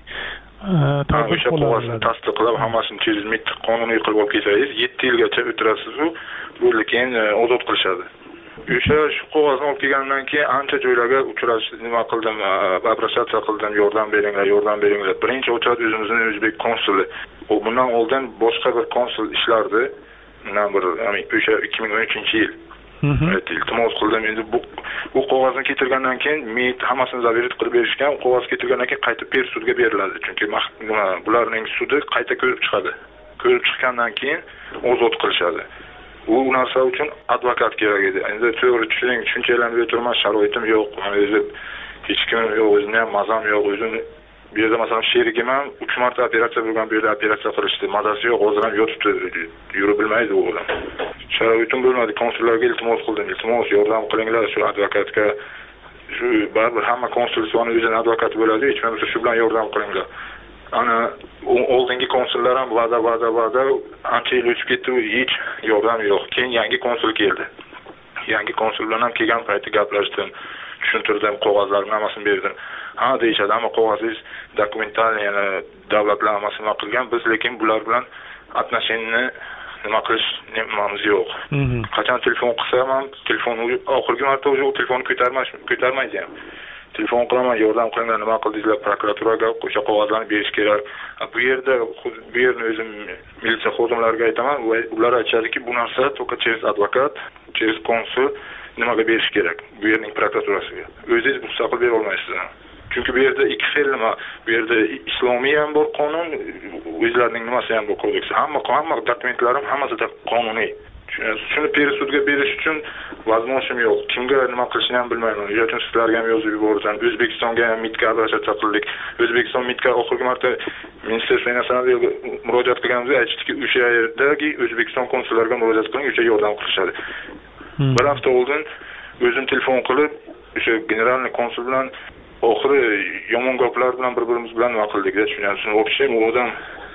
o'sha qog'ozni tasdiqlab, hammasini cherizmit qonuniy qilib olib kelsangiz, 7 yilgacha o'tirasiz-u, bo'ldi keyin ozod qilishadi. O'sha shu qog'ozni olib kelgandan keyin ancha joylarga uchrashib, nima qildim, obratsiya qildim, yordam beringlar. Birinchi uchrashib o'zimizning o'zbek konsuli. Bundan oldin boshqa bir konsul ishlardi. Bundan bir o'sha 2013-yil. Iltimos qildim. Endi bu qog'ozni keltirgandan keyin men hammasini zabirat qilib berishgan. Qog'oz keltirgandan keyin qaytib sudga beriladi. Chunki bularning sudi qayta ko'rib chiqadi. Ko'rib chiqqandan keyin ozod qilishadi. Bu narsa uchun advokat kerak edi. Endi to'g'ri tushuning, tushunchalarni o'tirman, sharoitim yo'q. Men o'zim hech kim yo'q, o'zimning ham mazam yo'q, o'zim bu yerda masalan sherigim ham 3 marta operatsiya bo'lgan, bu yerda operatsiya qilishdi. Mazasi yo'q, hozir ham yotibdi. Yura bilmaydi u odam. Sharoitim bo'lmadi, konsullarga iltimos qildim. Iltimos yordam qilinglar shu advokatga. shu baribir hamma konsulsiyani o'zini advokati bo'ladi, hech bo'lmasa shu bilan yordam qilinglar. Ana oldingi konsullar ham va'da ancha yil o'tib ketdi, hech yordam yo'q. Keyin yangi konsul keldi. Yangi konsul bilan ham kelgan paytda gaplashdim, tushuntirdim, qog'ozlarni hammasini berdim. Ha deyishadi, ammo qog'ozingiz dokumentalniy, ya'ni davlatlar hammasini qilgan, biz lekin bular bilan atnashenni nima qilish nimamiz yo'q. Qachon telefon qilsam ham telefonni oxirgi marta o'sha telefonni ko'tarmaydi ham. Telefon qilaman, yordam qilinglar, nima qildingizlar, prokuraturaga o'sha qog'ozlarni berish kerak. Bu yerda bu yerni o'zim militsiya xodimlariga aytaman, ular aytadiki, bu narsa только через advokat, через konsul nimaga berish kerak? Bu yerning prokuraturasiga. O'zingiz mustaqil bera olmaysiz. Chunki bu yerda ikki xil nima, bu yerda islomiy ham bor qonun, o'zlarining nimasi ham bor kodeks. Hamma dokumentlarim hammasida qonuniy. Shuni perisudga berish uchun vazmoshim yo'q. Kimga nima qilishni ham bilmayman. Shuning uchun sizlarga ham yozib yubordim. O'zbekistonga ham MITga обращаться qildik. O'zbekiston MITga oxirgi marta Ministerstvo inostraных murojaat qilganimizda aytishdiki, o'sha yerdagi O'zbekiston konsullariga murojaat qiling, o'sha yordam qilishadi. Bir hafta oldin o'zim telefon qilib, o'sha generalniy konsul bilan oxiri yomon gaplar bilan bir-birimiz bilan nima qildik-da, tushunasiz. O'xshaymi, u odam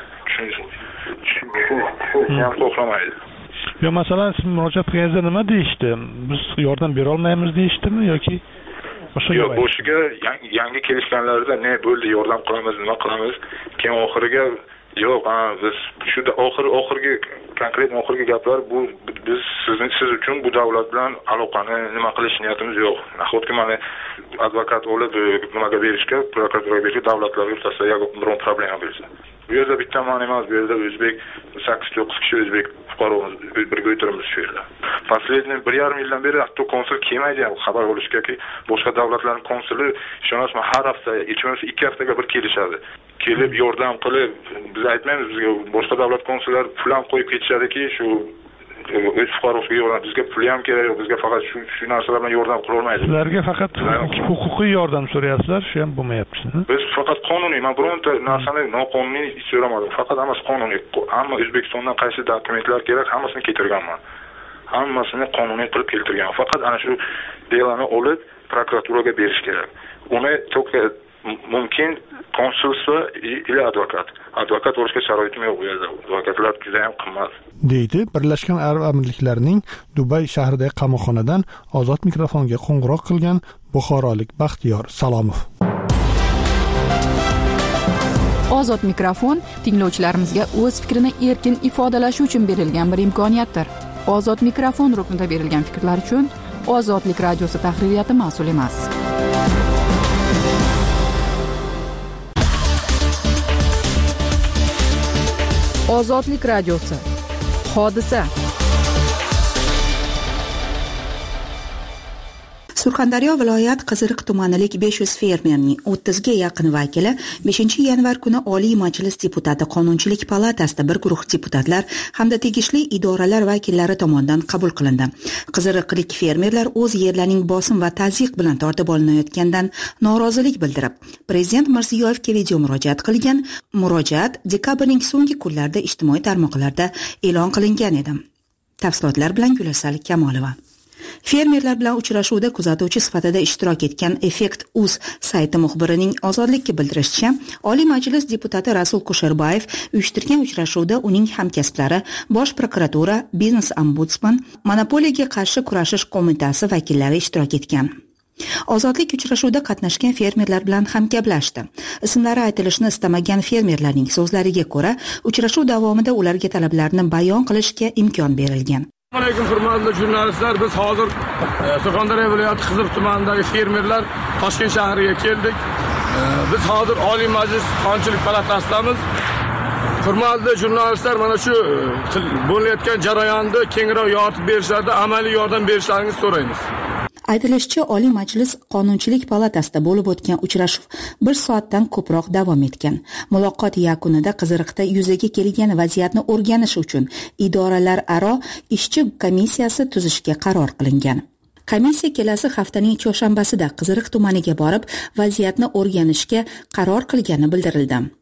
ham xohlamaydi. Yo, masalan, siz murojaat qilganingizda nima deyishdi? Biz yordam bera olmaymiz deyishdimi yoki boshqa? Yo'q, boshiga yangi kelishganlarida ne bo'ldi, yordam qilamiz, nima qilamiz. Keyin oxiriga yo'q, biz shu oxirgi konkret oxirgi gaplar bu biz siz uchun bu davlat bilan aloqani nima qilish niyatimiz yo'q. Nahotki mana advokat olib nimaga berishga, prokuraturaga berishga davlatlar o'rtasida biron problema bo'lsa. Bu yerda bitta man emas, bu yerda o'zbek 8-9 kishi o'zbek fuqaromiz, birga o'tiramiz shu yerda. Последний 1,5 yildan beri hatto konsul kelmaydi ham xabar olishgaki, boshqa davlatlarning konsuli ishonasizmi, har hafta, hech bo'lmasa 2 haftaga bir kelishadi. Kelib yordam qilib, biz aytmaymiz, bizga boshqa davlat konsullari pul ham qo'yib ketishadiki, shu o'z fuqarosiga yordam, bizga pul ham kerak yo'q, bizga faqat shu narsalar bilan yordam qila olmaydi. Sizlarga faqat huquqiy yordam so'rayapsizlar, shu ham bo'lmayapti. Biz faqat qonuniy, men bironta narsani noqonuniy so'ramadim, faqat hammasi qonuniy. Hamma O'zbekistondan qaysi dokumentlar kerak, hammasini keltirganman. Hammasini qonuniy qilib keltirganman. Faqat ana shu delani olib prokuraturaga berish kerak. Uni только mumkin konsulsiya ila advokat olishga sharoitim yo'q bu yerda. Advokatlar juda ham qimmat. Deydi Birlashgan Arab Amirliklarining Dubay shahridagi qamoqxonadan ozod mikrofonga qo'ng'iroq qilgan buxorolik Baxtiyor Salomov. Ozod mikrofon tinglovchilarimizga o'z fikrini erkin ifodalashi uchun berilgan bir imkoniyatdir. Ozod mikrofon ruknida berilgan fikrlar uchun Ozodlik radiosi tahririyati mas'ul emas. Ozodlik radiosi. Hodisa. Surxondaryo viloyat Qiziriq tumanilik 500 fermerning 30 ga yaqin vakili 5-yanvar kuni Oliy Majlis deputati Qonunchilik palatasida bir guruh deputatlar hamda tegishli idoralar vakillari tomonidan qabul qilindi. Qiziriqlik fermerlar o'z yerlarining bosim va tazyiq bilan tortib olinayotganidan norozilik bildirib, Prezident Mirziyoyevga video murojaat qilgan. Murojaat dekabrning so'nggi kunlarida ijtimoiy tarmoqlarda e'lon qilingan edi. Tafsilotlar bilan Gulasal Kamolova. Fermerlar bilan uchrashuvda kuzatuvchi sifatida ishtirok etgan Effekt.uz sayti muxbirining Ozodlikka bildirishicha, Oliy Majlis deputati Rasul Kusherbayev uyushtirgan uchrashuvda uning hamkasblari, Bosh prokuratura, Biznes ombudsman, Monopoliyaga qarshi kurashish qo'mitasi vakillari ishtirok etgan. Ozodlik uchrashuvda qatnashgan fermerlar bilan ham gaplashdi. Ismlari aytilishni istamagan fermerlarning so'zlariga ko'ra, uchrashuv davomida ularga talablarni bayon qilishga imkon berilgan. Assalomu alaykum hurmatli jurnalistlar. Biz hozir Surxondaryo viloyati Qiziriq tumanidagi fermerlar Toshkent shahriga keldik. Biz hozir Oliy Majlis Qonunchilik palatasidamiz. Hurmatli jurnalistlar, mana shu bo'layotgan jarayonni kengroq yoritib berishlarda amaliy yordam berishlaringizni so'raymiz. Aytilishicha, Oliy Majlis Qonunchilik palatasida bo'lib o'tgan uchrashuv 1 soatdan ko'proq davom etgan. Muloqot yakunida Qiziriqda yuzaga kelgan vaziyatni o'rganish uchun idoralararo ishchi komissiyasi tuzishga qaror qilingan. Komissiya kelasi haftaning chorshanbasida Qiziriq tumaniga borib, vaziyatni o'rganishga qaror qilgani bildirildi.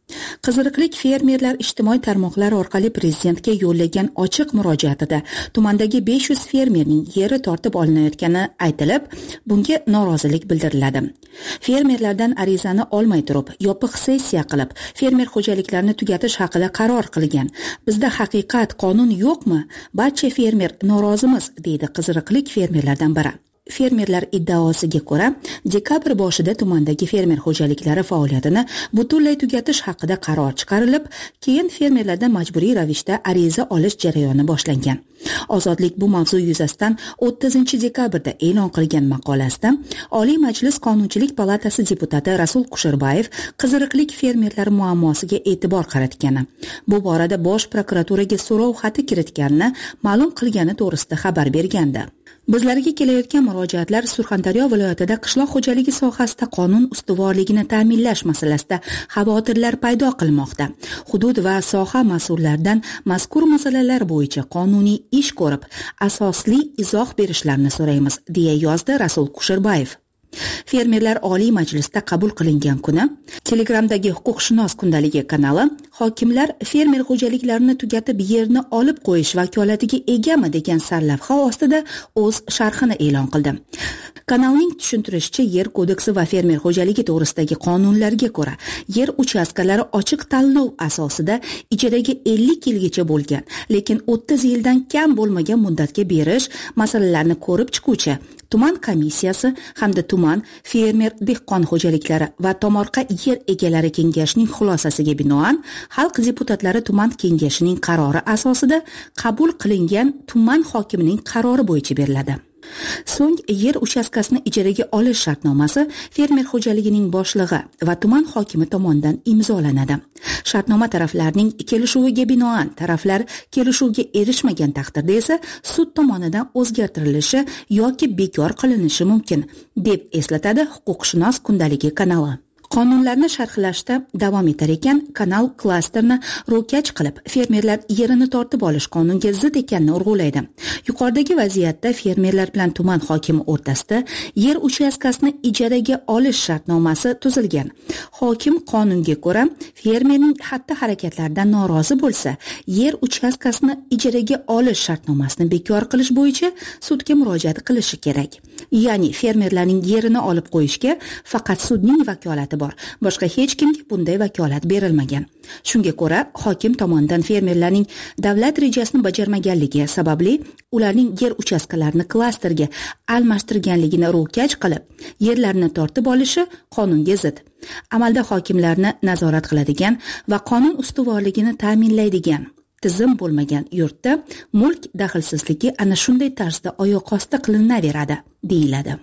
Qiziriqlik fermerlar ijtimoiy tarmoqlar orqali prezidentga yo'llagan ochiq murojaatida tumandagi 500 fermerning yeri tortib olinayotgani aytilib, bunga norozilik bildiriladi. Fermerlardan arizani olmay turib, yopiq sessiya qilib, fermer xo'jaliklarini tugatish haqida qaror qilgan. Bizda haqiqat, qonun yo'qmi? Barcha fermer norozimiz, deydi qiziriqlik fermerlardan biri. Fermerlar iddaosiga ko'ra, dekabr boshida tumandagi fermer xo'jaliklari faoliyatini butunlay tugatish haqida qaror chiqarilib, keyin fermerlardan majburiy ravishda ariza olish jarayoni boshlangan. Ozodlik bu mavzu yuzasidan 30-dekabrda e'lon qilgan maqolasida Oliy Majlis Qonunchilik palatasi deputati Rasul Kusherbayev qiziriqlik fermerlar muammosiga e'tibor qaratgani, bu borada Bosh prokuraturaga so'rov xati kiritganini ma'lum qilgani to'g'risida xabar bergandi. Bizlarga kelayotgan murojaatlar Surxondaryo viloyatida qishloq xo'jaligi sohasida qonun ustuvorligini ta'minlash masalasida xavotirlar paydo qilmoqda. Hudud va soha mas'ullaridan mazkur masalalar bo'yicha qonuniy ish ko'rib, asosli izoh berishlarini so'raymiz, deya yozdi Rasul Kusherbayev. Fermerlar Oliy Majlisda qabul qilingan kuni Telegramdagi Huquqshunos kundaligi kanali hokimlar fermer xo'jaliklarini tugatib yerni olib qo'yish vakolatiga egami degan sarlavha ostida o'z sharhini e'lon qildi. Kanalning tushuntirishicha, Yer kodeksi va fermer xo'jaligi to'g'risidagi qonunlarga ko'ra, yer uchastkalari ochiq tanlov asosida ijaraga 50 yilgacha bo'lgan, lekin 30 yildan kam bo'lmagan muddatga berish masalalarni ko'rib chiquvchi tuman komissiyasi hamda tuman fermer dehqon xo'jaliklari va tomorqa yer egalari kengashining xulosasiga binoan xalq deputatlari tuman kengashining qarori asosida qabul qilingan tuman hokimining qarori bo'yicha beriladi. So'ng yer uchastkasini ijaraga olish shartnomasi fermer xo'jaligining boshlig'i va tuman hokimi tomonidan imzolanadi. Shartnoma taraflarning kelishuviga binoan taraflar kelishuvga erishmagan taqdirda esa sud tomonidan o'zgartirilishi yoki bekor qilinishi mumkin, deb eslatadi Huquqshunos kundaligi kanali. Qonunlarni sharhlashda davom etar ekan, kanal klasterni ro'kach qilib, fermerlar yerini tortib olish qonunga zid ekanini urg'ulaydi. Yuqoridagi vaziyatda fermerlar bilan tuman hokimi o'rtasida yer uchastkasini ijaraga olish shartnomasi tuzilgan. Hokim qonunga ko'ra, fermerning xatti-harakatlaridan norozi bo'lsa, yer uchastkasini ijaraga olish shartnomasini bekor qilish bo'yicha sudga murojaat qilishi kerak. Ya'ni fermerlarning yerini olib qo'yishga faqat sudning vakolati bor. Boshqa hech kimga bunday vakolat berilmagan. Shunga ko'ra, hokim tomonidan fermerlarning davlat rejasini bajarmaganligi sababli ularning yer uchastkalarini klasterga almashtirganligini ro'kach qilib, yerlarni tortib olishi qonunga zid. Amalda hokimlarni nazorat qiladigan va qonun ustuvorligini ta'minlaydigan tizim bo'lmagan yurtda mulk daxlsizligi ana shunday tarzda oyoq osti qilinaveradi, deyiladi.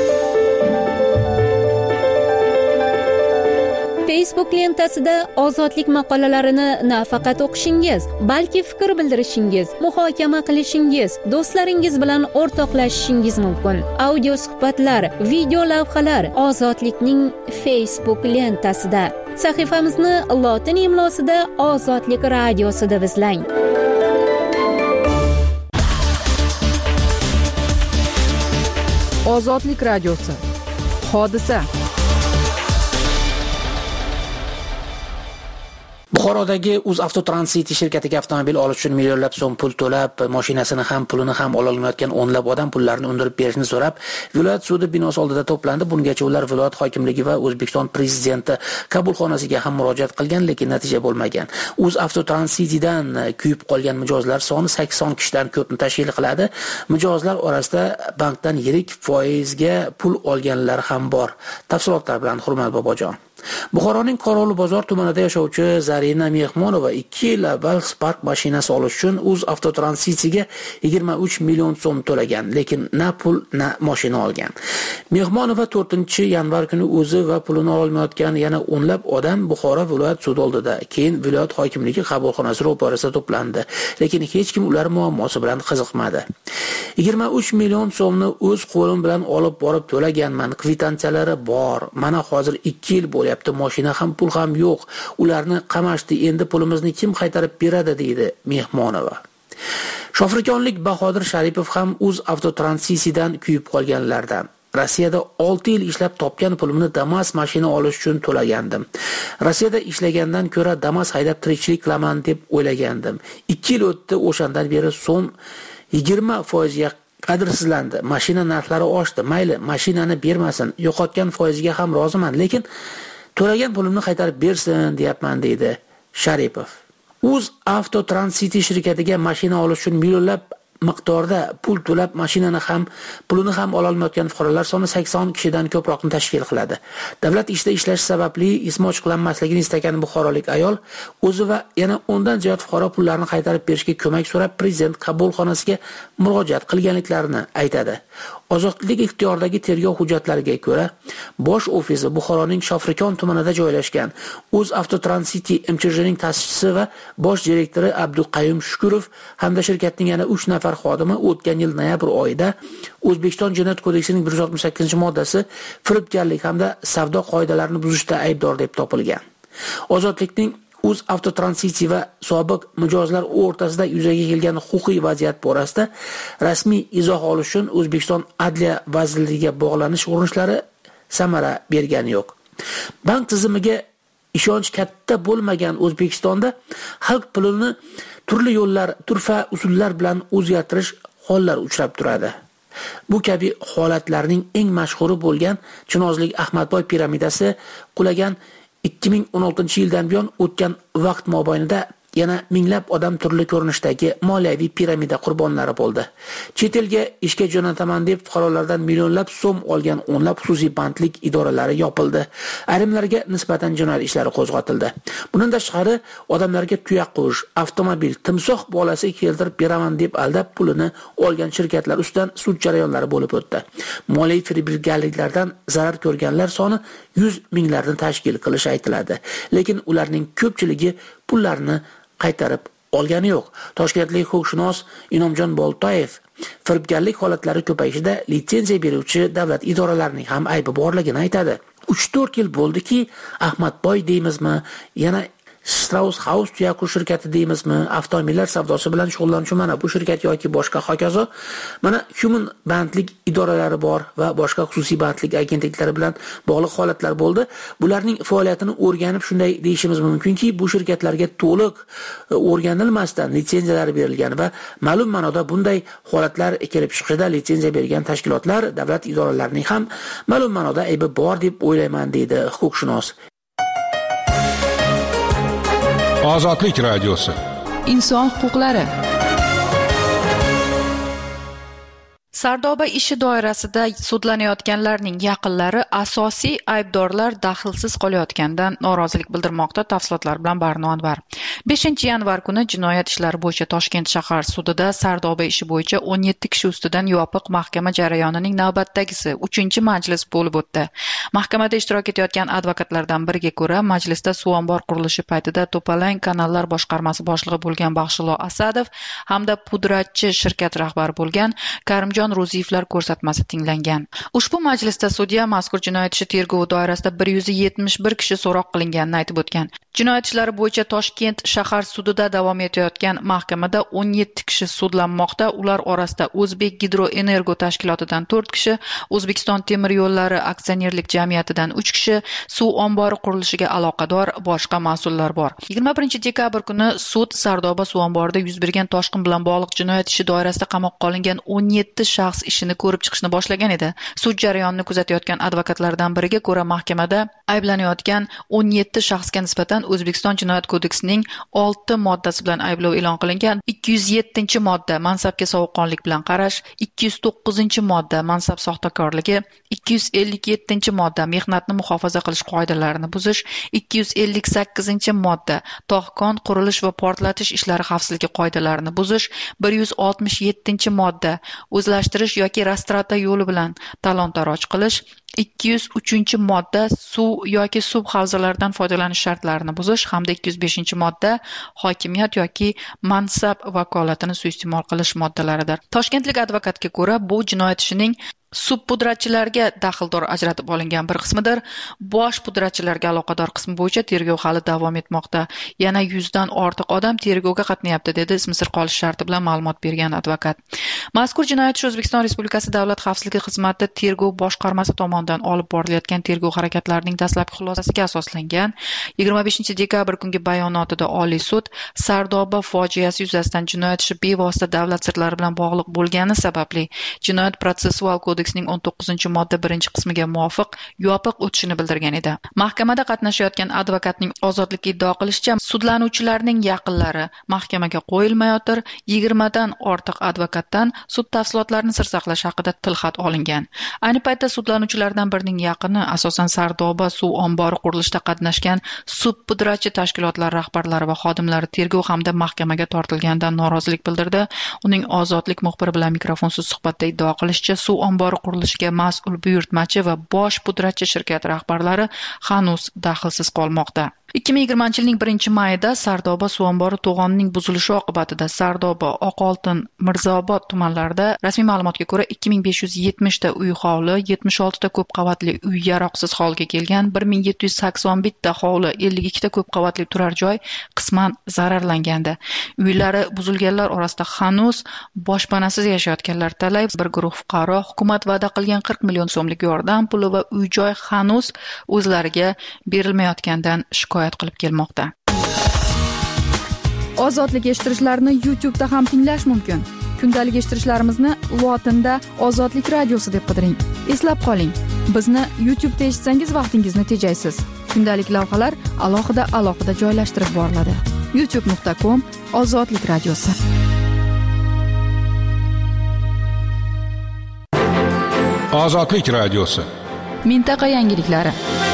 Facebook lentasida ozodlik maqolalarini nafaqat o'qishingiz, balki fikr bildirishingiz, muhokama qilishingiz, do'stlaringiz bilan o'rtoqlashishingiz mumkin. Audio suhbatlar, video lavhalar Ozodlikning Facebook lentasida. Sahifamizni lotin imlosida Ozodlik radiosida izlang. Ozodlik radiosi. Hodisa. Buxorodagi UzAvtotransit shirkatiga avtomobil olish uchun millionlab so'm pul to'lab, mashinasini ham pulini ham ola olmayotgan o'nlab odam pullarini undirib berishni so'rab, viloyat sudi binosi oldida to'plandi. Bungacha ular viloyat hokimligi va O'zbekiston prezidenti qabulxonasiga ham murojaat qilgan, lekin natija bo'lmagan. UzAvtotransitdan kuyib qolgan mijozlar soni 80 kishidan ko'pni tashkil qiladi. Mijozlar orasida bankdan yirik foizga pul olganlar ham bor. Tafsilotlar bilan Hurmat Bobojon. Buxoroning Qorovli bozor tumanida yashovchi Zarina Mehmonova 2 yil avval Spark mashinasi olish uchun UzAvtotransitga 23 million so'm to'lagan, lekin na pul na mashina olgan. Mehmonova 4-yanvar kuni o'zi va pulini olmayotgan yana o'nlab odam Buxoro viloyat sudi oldida, keyin viloyat hokimligi qabulxonasi ro'parasida to'plandi, lekin hech kim ular muammosi bilan qiziqmadi. 23 million so'mni o'z qo'lim bilan olib borib to'laganman, kvitantsiyalari bor. Mana hozir 2 yil bo'lyapti, mashina ham pul ham yo'q. Ularni qamashdi, endi pulimizni kim qaytarib beradi, deydi Mehmonova. Shofirkonlik Bahodir Sharipov ham UzAvtotransitdan kuyib qolganlardan. Rossiyada 6 yil ishlab topgan pulimni Damas mashina olish uchun to'lagandim. Rossiyada ishlagandan ko'ra Damas haydab tirikchilik qilaman deb o'ylagandim. 2 yil o'tdi, o'shandan beri so'm 20% ga qadrsizlandi. Mashina narxlari oshdi. Mayli, mashinani bermasin. Yo'qotgan foiziga ham roziman, lekin to'lagan pulimni qaytarib bersin, deyapman, deydi Sharipov. UzAuto Transit shirkatiga mashina olish uchun millionlab miqdorda pul to'lab pulini ham ola olmayotgan fuqarolar soni 80 kishidan ko'proqni tashkil qiladi. Davlat ishda ishlash sababli ismi ochiqlanmasligini istagan buxorolik ayol o'zi va yana 10 dan ziyod fuqaro pullarni qaytarib berishga ko'mak so'rab prezident qabulxonasiga murojaat qilganliklarini aytadi. Ozodlik ixtiyoridagi tergov hujjatlariga ko'ra, bosh ofisi Buxoroning Shofirkon tumanida joylashgan. UzAuto Transit MChJning ta'sischisi va bosh direktori Abduqayum Shukurov hamda shirkatning yana 3 nafar xodimi o'tgan yil noyabr oyida O'zbekiston Jinoyat kodeksining 168-moddasi firibgarlik hamda savdo qoidalarini buzishda aybdor deb topilgan. Ozodlikning UzAuto Transit va sobiq mijozlar o'rtasida yuzaga kelgan huquqiy vaziyat borasida rasmiy izoh olish uchun O'zbekiston Adliya vazirligiga bog'lanish urinishlari samara bergani yo'q. Bank tizimiga ishonch katta bo'lmagan O'zbekistonda xalq pulini turli yo'llar, turfa usullar bilan o'zgartirish hollar uchrab turadi. Bu kabi holatlarning eng mashhuri bo'lgan Chinozlik Ahmadboy piramidasi qulagan 2016-yildan buyon o'tgan vaqt mobaynida yana minglab odam turli ko'rinishdagi moliyaviy piramida qurbonlari bo'ldi. Chet elga ishga jo'nataman deb fuqarolardan millionlab so'm olgan o'nlab xususiy bandlik idoralari yopildi. Ayrimlarga nisbatan jinoyat ishlari qo'zg'atildi. Bundan tashqari odamlarga tuyaqush, avtomobil, timsoh bolasi keltirib beraman deb aldab pulini olgan shirkatlar ustidan sud jarayonlari bo'lib o'tdi. Moliyaviy firibgarliklardan zarar ko'rganlar soni 100 minglarni tashkil qilishi aytiladi. Lekin ularning ko'pchiligi pullarni qaytarib olgani yo'q. Toshkentlik huquqshunos Inomjon Boltoyev firibgarlik holatlari ko'payishida litsenziya beruvchi davlat idoralarining ham aybi borligini aytadi. 3-4 yil bo'ldiki, Ahmadboy deymizmi, yana Strauss House tuyaqush shirkati deymizmi, avtomobillar savdosi bilan shug'ullanuvchi mana bu shirkat yoki boshqa hokazo, mana human bandlik idoralari bor va boshqa xususiy bandlik agentliklari bilan bog'liq holatlar bo'ldi. Bularning faoliyatini o'rganib shunday deyishimiz mumkinki, bu shirkatlarga to'liq o'rganilmasdan litsenziyalar berilgan va ma'lum ma'noda bunday holatlar kelib chiqishida litsenziya bergan tashkilotlar, davlat idoralarining ham ma'lum ma'noda aybi bor deb o'ylayman, deydi huquqshunos. Ozodlik radiosi. Inson huquqlari. Sardoba ishi doirasida sudlanayotganlarning yaqinlari asosiy aybdorlar daxlsiz qolayotganidan norozilik bildirmoqda. Tafsilotlar bilan Barno Anvar. 5-yanvar kuni jinoyat ishlari bo'yicha Toshkent shahar sudida Sardoba ishi bo'yicha 17 kishi ustidan yopiq mahkama jarayonining navbatdagisi 3-majlis bo'lib o'tdi. Mahkamada ishtirok etayotgan advokatlardan biriga ko'ra, majlisda suv ombor qurilishi paytida To'palang kanallar boshqarmasi boshlig'i bo'lgan Baxshilo Asadov hamda pudratchi shirkat rahbari bo'lgan Karimjon Ro'ziyevlar ko'rsatmasi tinglangan. Ushbu majlisda sudya mazkur jinoyat ishi tergovi doirasida 171 kishi so'roq qilinganini aytib o'tgan. Jinoyat ishlari bo'yicha Toshkent shahar sudida davom etayotgan mahkamada 17 kishi sudlanmoqda. Ular orasida O'zbek Gidroenergo tashkilotidan 4 kishi, O'zbekiston temir yo'llari aksionerlik jamiyatidan 3 kishi, suv ombori qurilishiga aloqador boshqa mas'ullar bor. 21-dekabr kuni sud Sardoba suv omborida yuz bergan toshqin bilan bog'liq jinoyat ishi doirasida qamoqqa olingan 17 shaxs ishini ko'rib chiqishni boshlagan edi. Sud jarayonini kuzatayotgan advokatlardan biriga ko'ra, mahkamada ayblanayotgan 17 shaxsga nisbatan O'zbekiston Jinoyat kodeksining 6 moddasi bilan ayblov e'lon qilingan. 207-modda mansabga sovuqqonlik bilan qarash, 209-modda mansab soxtakorligi, 257-modda mehnatni muhofaza qilish qoidalarini buzish, 258-modda tog'kon qurilish va portlatish ishlari xavfsizligi qoidalarini buzish, 167-modda o'zlashtirish yoki rastrata yo'li bilan talon-taroj qilish, 203-modda suv yoki suv havzalaridan foydalanish shartlarini buzish hamda 205-modda hokimiyat yoki mansab vakolatini suiiste'mol qilish moddalaridir. Toshkentlik advokatga ko'ra, bu jinoyat ishining subpudratchilarga daxldor ajratib olingan bir qismidir. Bosh pudratchilarga aloqador qismi bo'yicha tergov hali davom etmoqda. Yana 100 dan ortiq odam tergovga qatnayapti, dedi ismi sir qolish sharti bilan ma'lumot bergan advokat. Mazkur jinoyat ishi O'zbekiston Respublikasi Davlat xavfsizligi xizmati tergov boshqarmasi tomonidan olib borilayotgan tergov harakatlarining dastlabki xulosasiga asoslangan. 25 dekabr kungi bayonotida Oliy sud Sardoba fojiasi yuzasidan jinoyat ishi bevosita davlat sirlari bilan bog'liq bo'lgani sababli Jinoyat protsessual kodeksining 19-modda 1-qismiga muvofiq yopiq o'tishini bildirgan edi. Mahkamada qatnashayotgan advokatning ozodlikka iddao qilishicha, sudlanuvchilarning yaqinlari mahkamaga qo'yilmayotir, 20 dan ortiq advokatdan sud tafsilotlarini sir saqlash haqida tilxat olingan. Ayni paytda sudlanuvchilardan birining yaqini asosan Sardoba suv ombori qurilishida qatnashgan subpudratchi tashkilotlar rahbarlari va xodimlari tergov hamda mahkamaga tortilganidan norozilik bildirdi. Uning ozodlik muxbiri bilan mikrofonsiz suhbatda iddao qilishicha, suv ombori qurilishiga mas'ul buyurtmachi va bosh pudratchi shirkat rahbarlari hanuz daxlsiz qolmoqda. 2020 yilning 1-mayida Sardoba suv ombori to'g'onining buzilishi oqibatida Sardoba, Oqoltin, Mirzaobod tumanlarida rasmiy ma'lumotga ko'ra 2570 ta uy hovli, 76 ta ko'p qavatli uy yaroqsiz holga kelgan, 1781 ta hovli, 52 ta ko'p qavatli turar joy qisman zararlangandi. Uylari buzilganlar orasida hanuz boshpanasiz yashayotganlar talay, bir guruh fuqaro hukumat va'da qilgan 40 million so'mlik yordam puli va uy-joy hanuz o'zlariga berilmayotgandan shikoyat qilib kelmoqda. Ozodlik eshittirishlarini YouTube'da ham tinglash mumkin. Kundalik eshittirishlarimizni lotinda Ozodlik radiosi deb qidiring. Eslab qoling, bizni YouTube'da eshitsangiz vaqtingizni tejaysiz. Kundalik lavhalar alohida joylashtirib boriladi. youtube.com/Ozodlik radiosi. Ozodlik radiosi. Mintaqa yangiliklari.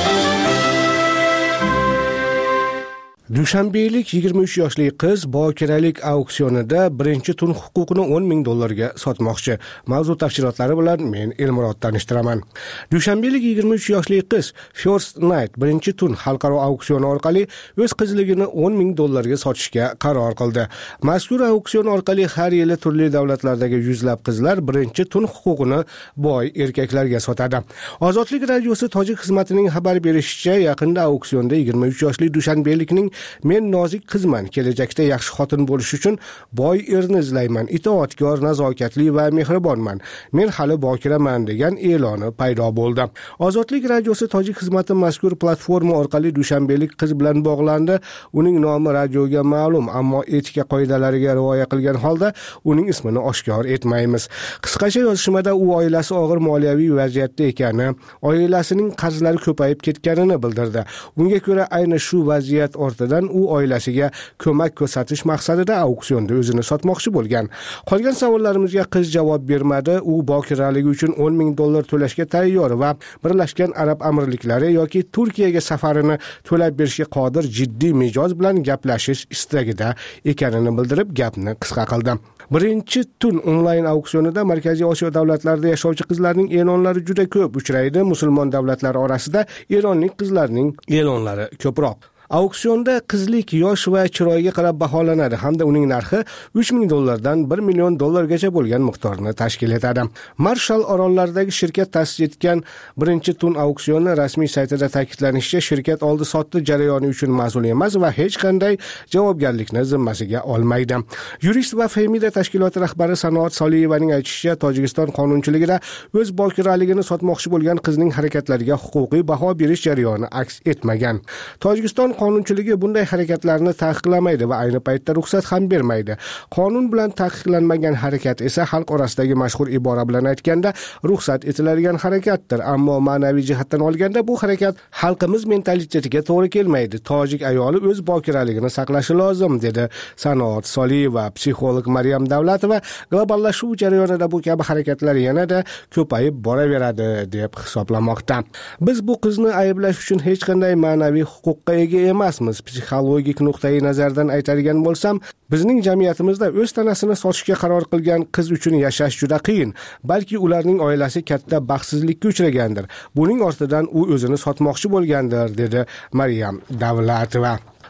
Dushanbeylik 23 yoshli qiz bokiralik auksionida birinchi tun huquqini $10,000 sotmoqchi. Mavzu tafsilotlari bilan men Elmurod tanishtiraman. Dushanbeylik 23 yoshli qiz First Night birinchi tun xalqaro auksioni orqali o'z qizligini $10,000 sotishga qaror qildi. Mazkur auksion orqali har yili turli davlatlardagi yuzlab qizlar birinchi tun huquqini boy erkaklarga sotadi. Ozodlik radiosi tojik xizmatining xabar berishicha, yaqinda auksionda 23 yoshli dushanbeylikning "Men nozik qizman, kelajakda yaxshi xotin bo'lish uchun boy erni izlayman, itoatkor, nazokatli va mehribonman. Men hali bokiraman" degan e'loni paydo bo'ldi. Ozodlik radiosi tojik xizmati mazkur platforma orqali dushanbeylik qiz bilan bog'landi. Uning nomi radioga ma'lum, ammo etika qoidalariga rioya qilgan holda uning ismini oshkor etmaymiz. Qisqacha yozishmada u oilasi og'ir moliyaviy vaziyatda ekani, oilasining qarzlari ko'payib ketganini bildirdi. Unga ko'ra ayni shu vaziyat ortidan u oilasiga ko'mak ko'rsatish maqsadida auksionda o'zini sotmoqchi bo'lgan. Qolgan savollarimizga qiz javob bermadi. U bokiraligi uchun $10,000 to'lashga tayyor va Birlashgan Arab Amirliklari yoki Turkiyaga safarini to'lab berishga qodir jiddiy mijoz bilan gaplashish istagida ekanini bildirib, gapni qisqa qildi. Birinchi tun onlayn auksionida Markaziy Osiyo davlatlarida yashovchi qizlarning e'lonlari juda ko'p uchraydi. Musulmon davlatlar orasida Eronlik qizlarning e'lonlari ko'proq. Auksionda qizlik yosh va chiroyiga qarab baholanadi hamda uning narxi $3,000 dan $1 million gacha bo'lgan miqdorni tashkil etadi. Marshall orollaridagi shirkat ta'sis etgan birinchi tun auksioni rasmiy saytida ta'kidlanishicha, shirkat oldi-sotdi jarayoni uchun mas'ul emas va hech qanday javobgarlikni zimmasiga olmaydi. Yurist va Femida tashkiloti rahbari Sanoat Soliyevaning aytishicha, Tojikiston qonunchiligida o'z bokiraligini sotmoqchi bo'lgan qizning harakatlariga huquqiy baho berish jarayoni aks etmagan. Tojikiston qonunchiligi bunday harakatlarni taqiqlamaydi va ayni paytda ruxsat ham bermaydi. Qonun bilan taqiqlanmagan harakat esa xalq orasidagi mashhur ibora bilan aytganda ruxsat etiladigan harakatdir, ammo ma'naviy jihatdan olganda bu harakat xalqimiz mentalitetiga to'g'ri kelmaydi. Tojik ayoli o'z bokiraligini saqlashi lozim, dedi Sanoat Soliyeva. Psixolog Maryam Davlatova globallashuv jarayonida bu kabi harakatlar yanada ko'payib boraveradi deb hisoblamoqda. Biz bu qizni ayblash uchun hech qanday ma'naviy huquqqa ega emasmiz. Psixologik nuqtai nazardan aytadigan bo'lsam, bizning jamiyatimizda o'z tanasini sotishga qaror qilgan qiz uchun yashash juda qiyin. Balki ularning oilasi katta baxtsizlikka uchragandir. Buning ortidan u o'zini sotmoqchi bo'lgandir, dedi Maryam Davlatova.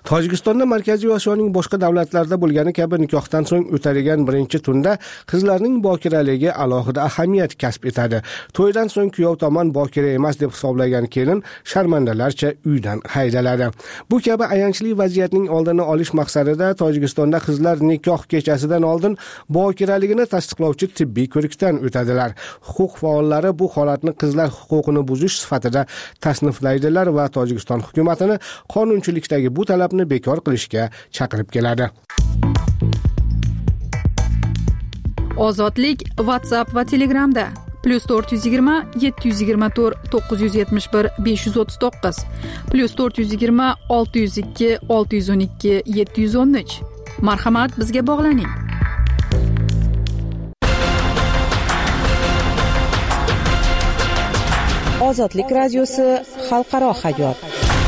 Tojikistonda Markaziy Osiyoning boshqa davlatlarida bo'lgani kabi nikohdan so'ng o'tadigan birinchi tunda qizlarning bokiraligi alohida ahamiyat kasb etadi. To'ydan so'ng kuyov tomon bokira emas deb hisoblagan kelin sharmandalarcha uydan haydaladi. Bu kabi ayanchli vaziyatning oldini olish maqsadida Tojikistonda qizlar nikoh kechasidan oldin bokiraligini tasdiqlovchi tibbiy ko'rikdan o'tadilar. Huquq faollari bu holatni qizlar huquqini buzish sifatida tasniflaydilar va Tojikiston hukumatini qonunchilikdagi bu talabni bekor qilishga chaqirib keladi. Ozodlik WhatsApp va Telegramda +420 724 971 539 +420 602 612 713. Marhamat, bizga bog'laning. Ozodlik radiosi xalqaro hayot.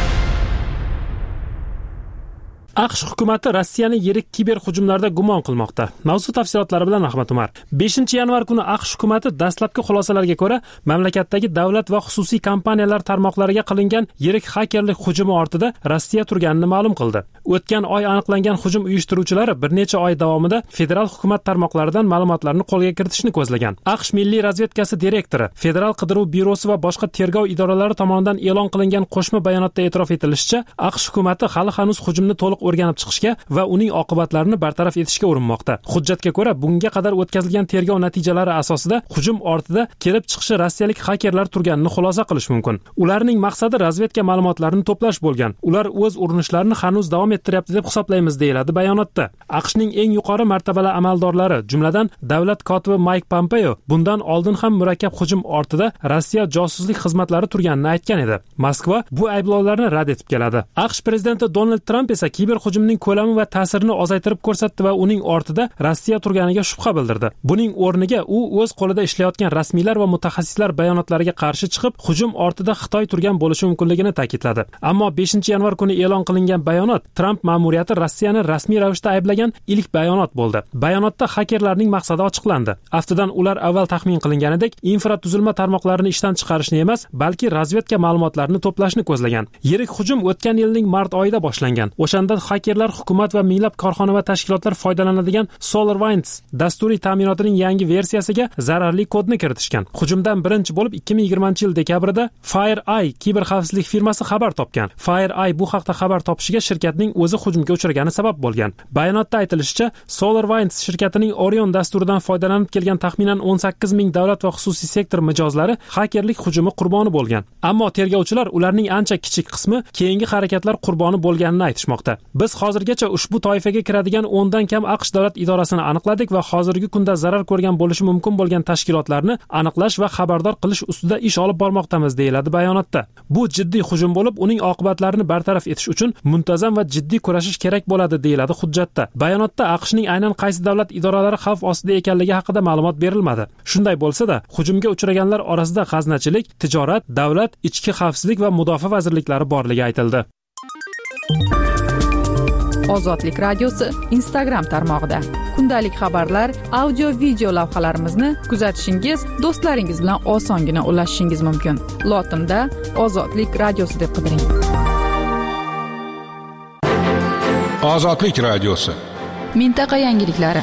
AQSh hukumati Rossiyani yirik kiber hujumlarda gumon qilmoqda. Mavzu tafsilotlari bilan Ahmad Umar. 5-yanvar kuni AQSh hukumati dastlabki xulosalarga ko'ra, mamlakatdagi davlat va xususiy kompaniyalar tarmoqlariga qilingan yirik xakerlik hujumi ortida Rossiya turganini ma'lum qildi. O'tgan oy aniqlangan hujum uyushtiruvchilari bir necha oy davomida federal hukumat tarmoqlaridan ma'lumotlarni qo'lga kiritishni ko'zlagan. AQSh Milliy razvedkasi direktori, Federal qidiruv byurosi va boshqa tergov idoralari tomonidan e'lon qilingan qo'shma bayonotda e'tirof etilishicha, AQSh hukumati hali hanuz hujumni to'liq o'rganib chiqishga va uning oqibatlarini bartaraf etishga urinmoqda. Hujjatga ko'ra, bunga qadar o'tkazilgan tergov natijalari asosida hujum ortida kelib chiqishi rossiyalik xakerlar turganini xulosa qilish mumkin. Ularning maqsadi razvedka ma'lumotlarini to'plash bo'lgan. Ular o'z urinishlarini hanuz davom ettiryapti deb hisoblaymiz, deyiladi bayonotda. AQShning eng yuqori martabali amaldorlari, jumladan davlat kotibi Mike Pompeo, bundan oldin ham murakkab hujum ortida Rossiya josuslik xizmatlari turganini aytgan edi. Moskva bu ayblovlarni rad etib keladi. AQSh prezidenti Donald Trump esa kiber hujumning ko'lami va ta'sirini ozaytirib ko'rsatdi va uning ortida Rossiya turganiga shubha bildirdi. Buning o'rniga u o'z qo'lida ishlayotgan rasmiylar va mutaxassislar bayonotlariga qarshi chiqib, hujum ortida Xitoy turgan bo'lishi mumkinligini ta'kidladi. Ammo 5-yanvar kuni e'lon qilingan bayonot Trump ma'muriyati Rossiyani rasmiy ravishda ayblagan ilk bayonot bo'ldi. Bayonotda xakerlarning maqsadi ochiqlandi. Aftidan ular avval taxmin qilinganidek infratuzilma tarmoqlarini ishdan chiqarishni emas, balki razvedka ma'lumotlarini to'plashni ko'zlagan. Yirik hujum o'tgan yilning mart oyida boshlangan. O'shanda xakerlar hukumat va minglab korxona va tashkilotlar foydalanadigan SolarWinds dasturiy ta'minotining yangi versiyasiga zararli kodni kiritishgan. Hujumdan birinchi bo'lib 2020-yil dekabrida FireEye kiber xavfsizlik firmasi xabar topgan. FireEye bu haqda xabar topishiga shirkatning o'zi hujumga uchragani sabab bo'lgan. Bayonotda aytilishicha, SolarWinds shirkatining Orion dasturidan foydalanib kelgan taxminan 18,000 davlat va xususiy sektor mijozlari xakerlik hujumi qurboni bo'lgan. Ammo tergovchilar ularning ancha kichik qismi keyingi harakatlar qurboni bo'lganini aytishmoqda. Biz hozirgacha ushbu toifaga kiradigan 10 dan kam AQSh davlat idorasini aniqladik va hozirgi kunda zarar ko'rgan bo'lishi mumkin bo'lgan tashkilotlarni aniqlash va xabardor qilish ustida ish olib bormoqdamiz, deyiladi bayonotda. Bu jiddiy hujum bo'lib, uning oqibatlarini bartaraf etish uchun muntazam va jiddiy kurashish kerak bo'ladi, deyiladi hujjatda. Bayonotda AQShning aynan qaysi davlat idoralari xavf ostida ekanligi haqida ma'lumot berilmadi. Shunday bo'lsa-da, hujumga uchraganlar orasida g'aznachilik, tijorat, davlat, ichki xavfsizlik va mudofaa vazirliklari borligi aytildi. Ozodlik radiosi Instagram tarmog'ida kundalik xabarlar, audio video lavhalarimizni kuzatishingiz, do'stlaringiz bilan osongina ulashishingiz mumkin. Lotinda Ozodlik radiosi deb qidiring. Ozodlik radiosi. Mintaqa yangiliklari.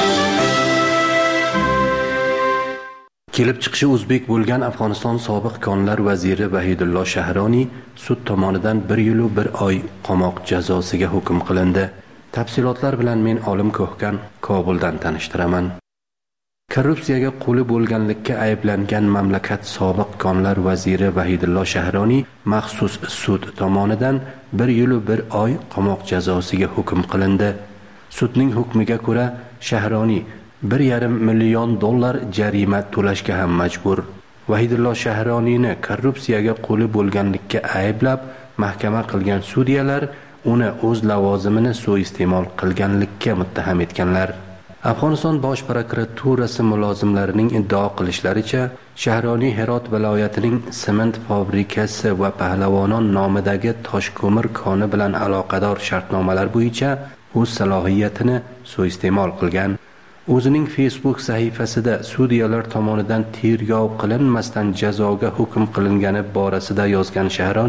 Kelib chiqishi o'zbek bo'lgan Afg'oniston sobiq konlar vaziri Vahidullo Shahroniy sud tomonidan 1 yil va 1 oy qamoq jazosiga hukm qilindi. Tafsilotlar bilan men Olim Ko'hkan Kobuldan tanishtiraman. Korrupsiyaga qo'li bo'lganlikka ayblangan mamlakat sobiq konlar vaziri Vahidullo Shahroniy maxsus sud tomonidan 1 yil va 1 oy qamoq jazosiga hukm qilindi. Sudning hukmiga ko'ra Shahroniy $1,5 million jarima to'lashga ham majbur. Vahidullo Shahroniyni korrupsiyaga qo'li bo'lganlikka ayblab mahkama qilgan sudyalar uni o'z lavozimini suiiste'mol qilganlikka muttaham etganlar. Afg'oniston bosh prokuraturasi mulozimlarining iddao qilishlaricha, Shahroniy Herot viloyatining sement fabrikasi va Pahlavonon nomidagi toshko'mir koni bilan aloqador shartnomalar bo'yicha o'z salohiyatini suiiste'mol qilgan. O'zining Facebook sahifasida sudyalar tomonidan tergov qilinmasdan jazoga hukm qilingani borasida yozgan Shahroniy,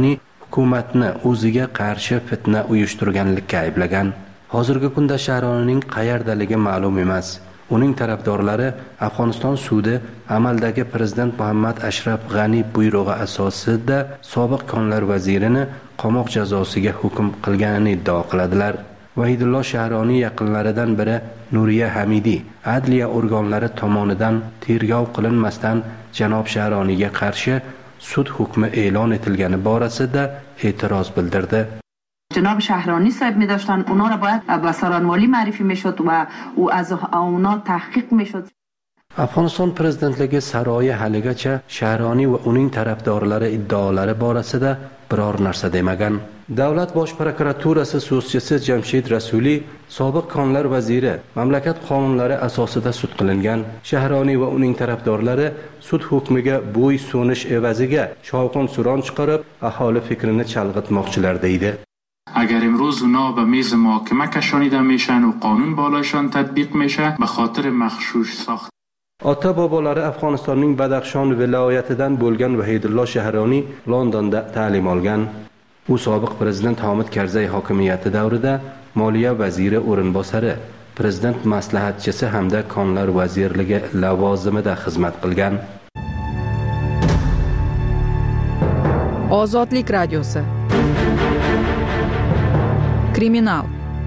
hukumatni o'ziga qarshi fitna uyushtirganlikka ayblagan. Hozirgi kunda Shahronining qayerdaligi ma'lum emas. Uning tarafdorlari Afg'oniston sudi amaldagi prezident Muhammad Ashraf G'ani buyrug'i asosida sobiq konlar vazirini qamoq jazosiga hukm qilganini iddao qiladilar. Vahidullo Shahroniy yaqinlaridan biri Nuriya Hamidiy adliya organlari tomonidan tergov qilinmasdan janob Shahroniyga qarshi sud hukmi e'lon etilgani borasida e'tiroz bildirdi. جناب شهرانی صاحب می داشتن، اونا را باید به سرانمالی معرفی می شد و او از اونا تحقیق می شد. Afg'oniston prezidentligi saroyi haligacha Shahroniy va uning tarafdorlari iddaolari borasida biror narsa demagan. Davlat bosh prokuraturasi so'zchisi Jamshid Rasuliy sobiq konlar vaziri mamlakat qonunlari asosida sud qilingan. Shahroniy va uning tarafdorlari sud hukmiga bo'y so'nish evaziga shovqin-suron chiqarib, aholi fikrini chalg'itmoqchilar deydi. اگر امروز اونا به میز محاکمه کشانیده میشن و قانون بالایشان تطبیق میشه به خاطر مغشوش ساخت. Ota bobolari Afg'onistonning Badaxshon viloyatidan bo'lgan Vahidullo Shahroniy Londonda ta'lim olgan. U sobiq prezident Hamid Karzay hokimiyati davrida moliya vaziri o'rinbosari, prezident maslahatchisi hamda konlar vazirligi lavozimida xizmat qilgan. Ozodlik radiosi. Kriminal.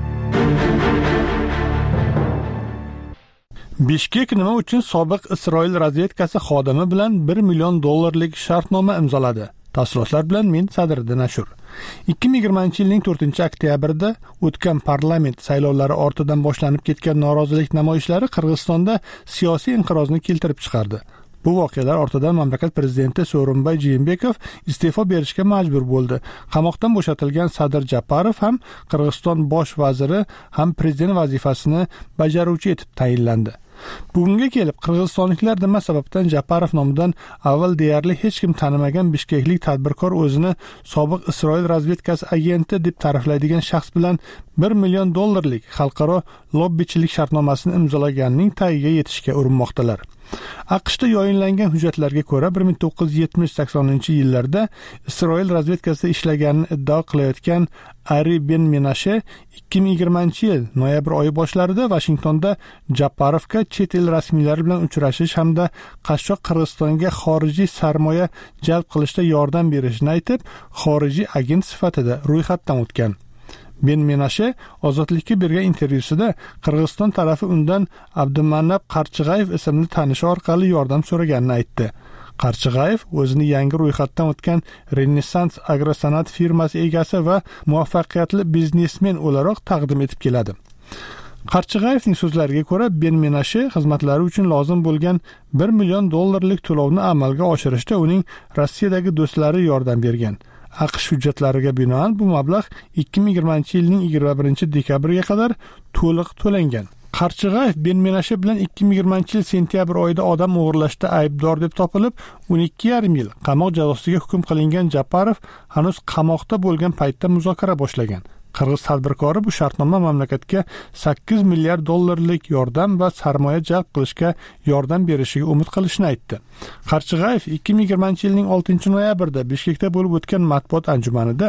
Bishkek nima uchun sobiq Isroil razvedkasi xodimi bilan $1 million shartnoma imzoladi? Tafsilotlar bilan men Sadriddin Ashur. 2020-yilning 4-oktyabrida o'tgan parlament saylovlari ortidan boshlanib ketgan norozilik namoyishlari Qirg'izistonda siyosiy inqirozni keltirib chiqardi. Bu voqealar ortidan mamlakat prezidenti So'rinbay Jeenbekov iste'fo berishga majbur bo'ldi. Qamoqdan bo'shatilgan Sadir Japarov ham Qirg'iziston bosh vaziri ham prezident vazifasini bajaruvchi etib tayinlandi. Bugunga kelib qirg'izistonliklar nima sababdan Japarov nomidan avval deyarli hech kim tanimagan bishkeklik tadbirkor o'zini sobiq Isroil razvedkasi agenti deb ta'riflaydigan shaxs bilan $1 million xalqaro lobbichilik shartnomasini imzolaganining tagiga yetishga urinmoqdalar. AQShda yoyinlangan hujjatlarga ko'ra 1970-80-yillarda Isroil razvedkasida ishlaganini iddao qilayotgan Ari Ben Menashe 2020-yil noyabr oyi boshlarida Vashingtonda Japarovga chet el rasmiylari bilan uchrashish hamda qashshoq Qirg'izistonga xorijiy sarmoya jalb qilishda yordam berishini aytib, xorijiy agent sifatida ro'yxatdan o'tgan. Ben Menashe Ozodlikka bergan intervyusida Qirg'iziston tarafi undan Abdumannab Qarchig'ayev ismli tanishi orqali yordam so'raganini aytdi. Qarchig'ayev o'zini yangi ro'yxatdan o'tgan Renaissance agrosanat firmasi egasi va muvaffaqiyatli biznesmen o'laroq taqdim etib keladi. Qarchig'ayevning so'zlariga ko'ra, Ben Menashe xizmatlari uchun lozim bo'lgan $1 million to'lovni amalga oshirishda uning Rossiyadagi do'stlari yordam bergan. AQSh hujjatlariga binoan bu mablag' 2020-yilning 21-dekabriga qadar to'liq to'langan. Qarchig'ayev Ben Menashe bilan 2020-yil sentyabr oyida odam o'g'irlashda aybdor deb topilib, 12,5 yil qamoq jazosiga hukm qilingan Japarov hanuz qamoqda bo'lgan paytda muzokara boshlagan. Qirg'iz tadbirkori bu shartnoma mamlakatga $8 milliard yordam va sarmoya jalb qilishga yordam berishiga umid qilishini aytdi. Qarchig'ayev 2020-yilning 6-noyabrida Bishkekda bo'lib o'tgan matbuot anjumanida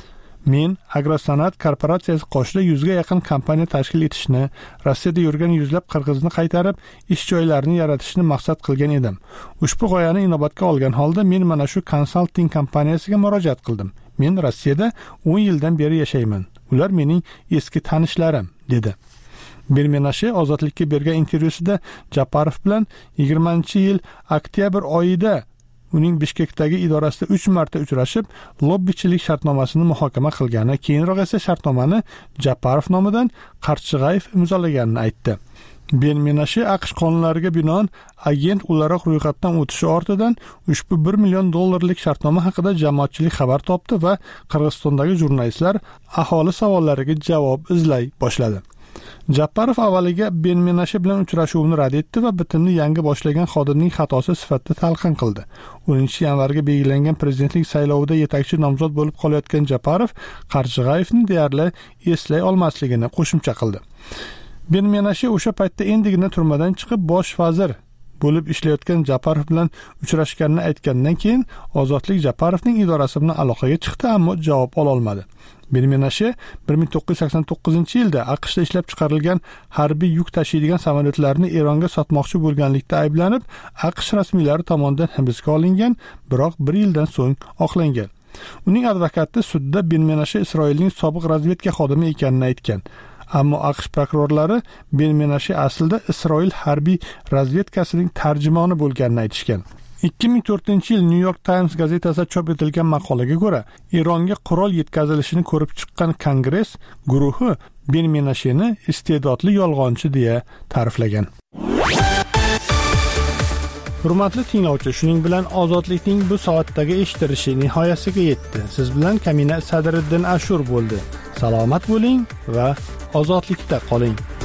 men agrosanat korporatsiyasi qoshida 100 ga yaqin kompaniya tashkil etishni, Rossiyada yurgan yuzlab qirg'izni qaytarib, ish joylarini yaratishni maqsad qilgan edim. Ushbu g'oyani inobatga olgan holda men mana shu konsalting kompaniyasiga murojaat qildim. Men Rossiyada 10 yildan beri yashayman. Ular mening eski tanishlarim, dedi. Ben Menashe Ozodlikka bergan intervyusida Japarov bilan 20-yil oktyabr oyida uning Bishkekdagi idorasida 3 marta uchrashib, lobbichilik shartnomasini muhokama qilgani, keyinroq esa shartnomani Japarov nomidan Qarchig'ayev imzolaganini aytdi. Ben Menashe AQSh qonunlariga binoan agent o'laroq ro'yxatdan o'tishi ortidan ushbu $1 million shartnoma haqida jamoatchilik xabar topdi va Qirg'izistondagi jurnalistlar aholi savollariga javob izlay boshladi. Japarov avvaliga Ben Menashe bilan uchrashuvni rad etdi va bitimni yangi boshlagan xodimning xatosi sifatida talqin qildi. 10-yanvarga belgilangan prezidentlik saylovida yetakchi nomzod bo'lib qolayotgan Japarov Qarchig'ayevni deyarli eslay olmasligini qo'shimcha qildi. Ben Menashe o'sha paytda endigina turmadan chiqib bosh vazir bo'lib ishlayotgan Japarov bilan uchrashganini aytgandan keyin Ozodlik Japarovning idorasi bilan aloqaga chiqdi, ammo javob ola olmadi. Benmenashi 1989-yilda AQShda ishlab chiqarilgan harbiy yuk tashiydigan samolyotlarni Eronga sotmoqchi bo'lganlikda ayblanib, AQSh rasmiylari tomonidan hibsga olingan, biroq 1 yildan so'ng oqlangan. Uning advokati sudda Benmenashi Isroilning sobiq razvedka xodimi ekanini aytgan. Ammo AQSh prokurorlari Benmenashi aslida Isroil harbiy razvedkasining tarjimoni bo'lganini aytishgan. 2004-yil New York Times gazetasida chop etilgan maqolaga ko'ra, Eronga qurol yetkazilishini ko'rib chiqqan Kongress guruhi Benmenashini iste'dodli yolg'onchi deya ta'riflagan. Hurmatli tinglovchi, shuning bilan Ozodlikning bu soatdagi eshitilishi nihoyasiga yetdi. Siz bilan Kamina Sadriddin Ashur bo'ldi. Salomat bo'ling va ozodlikda qoling.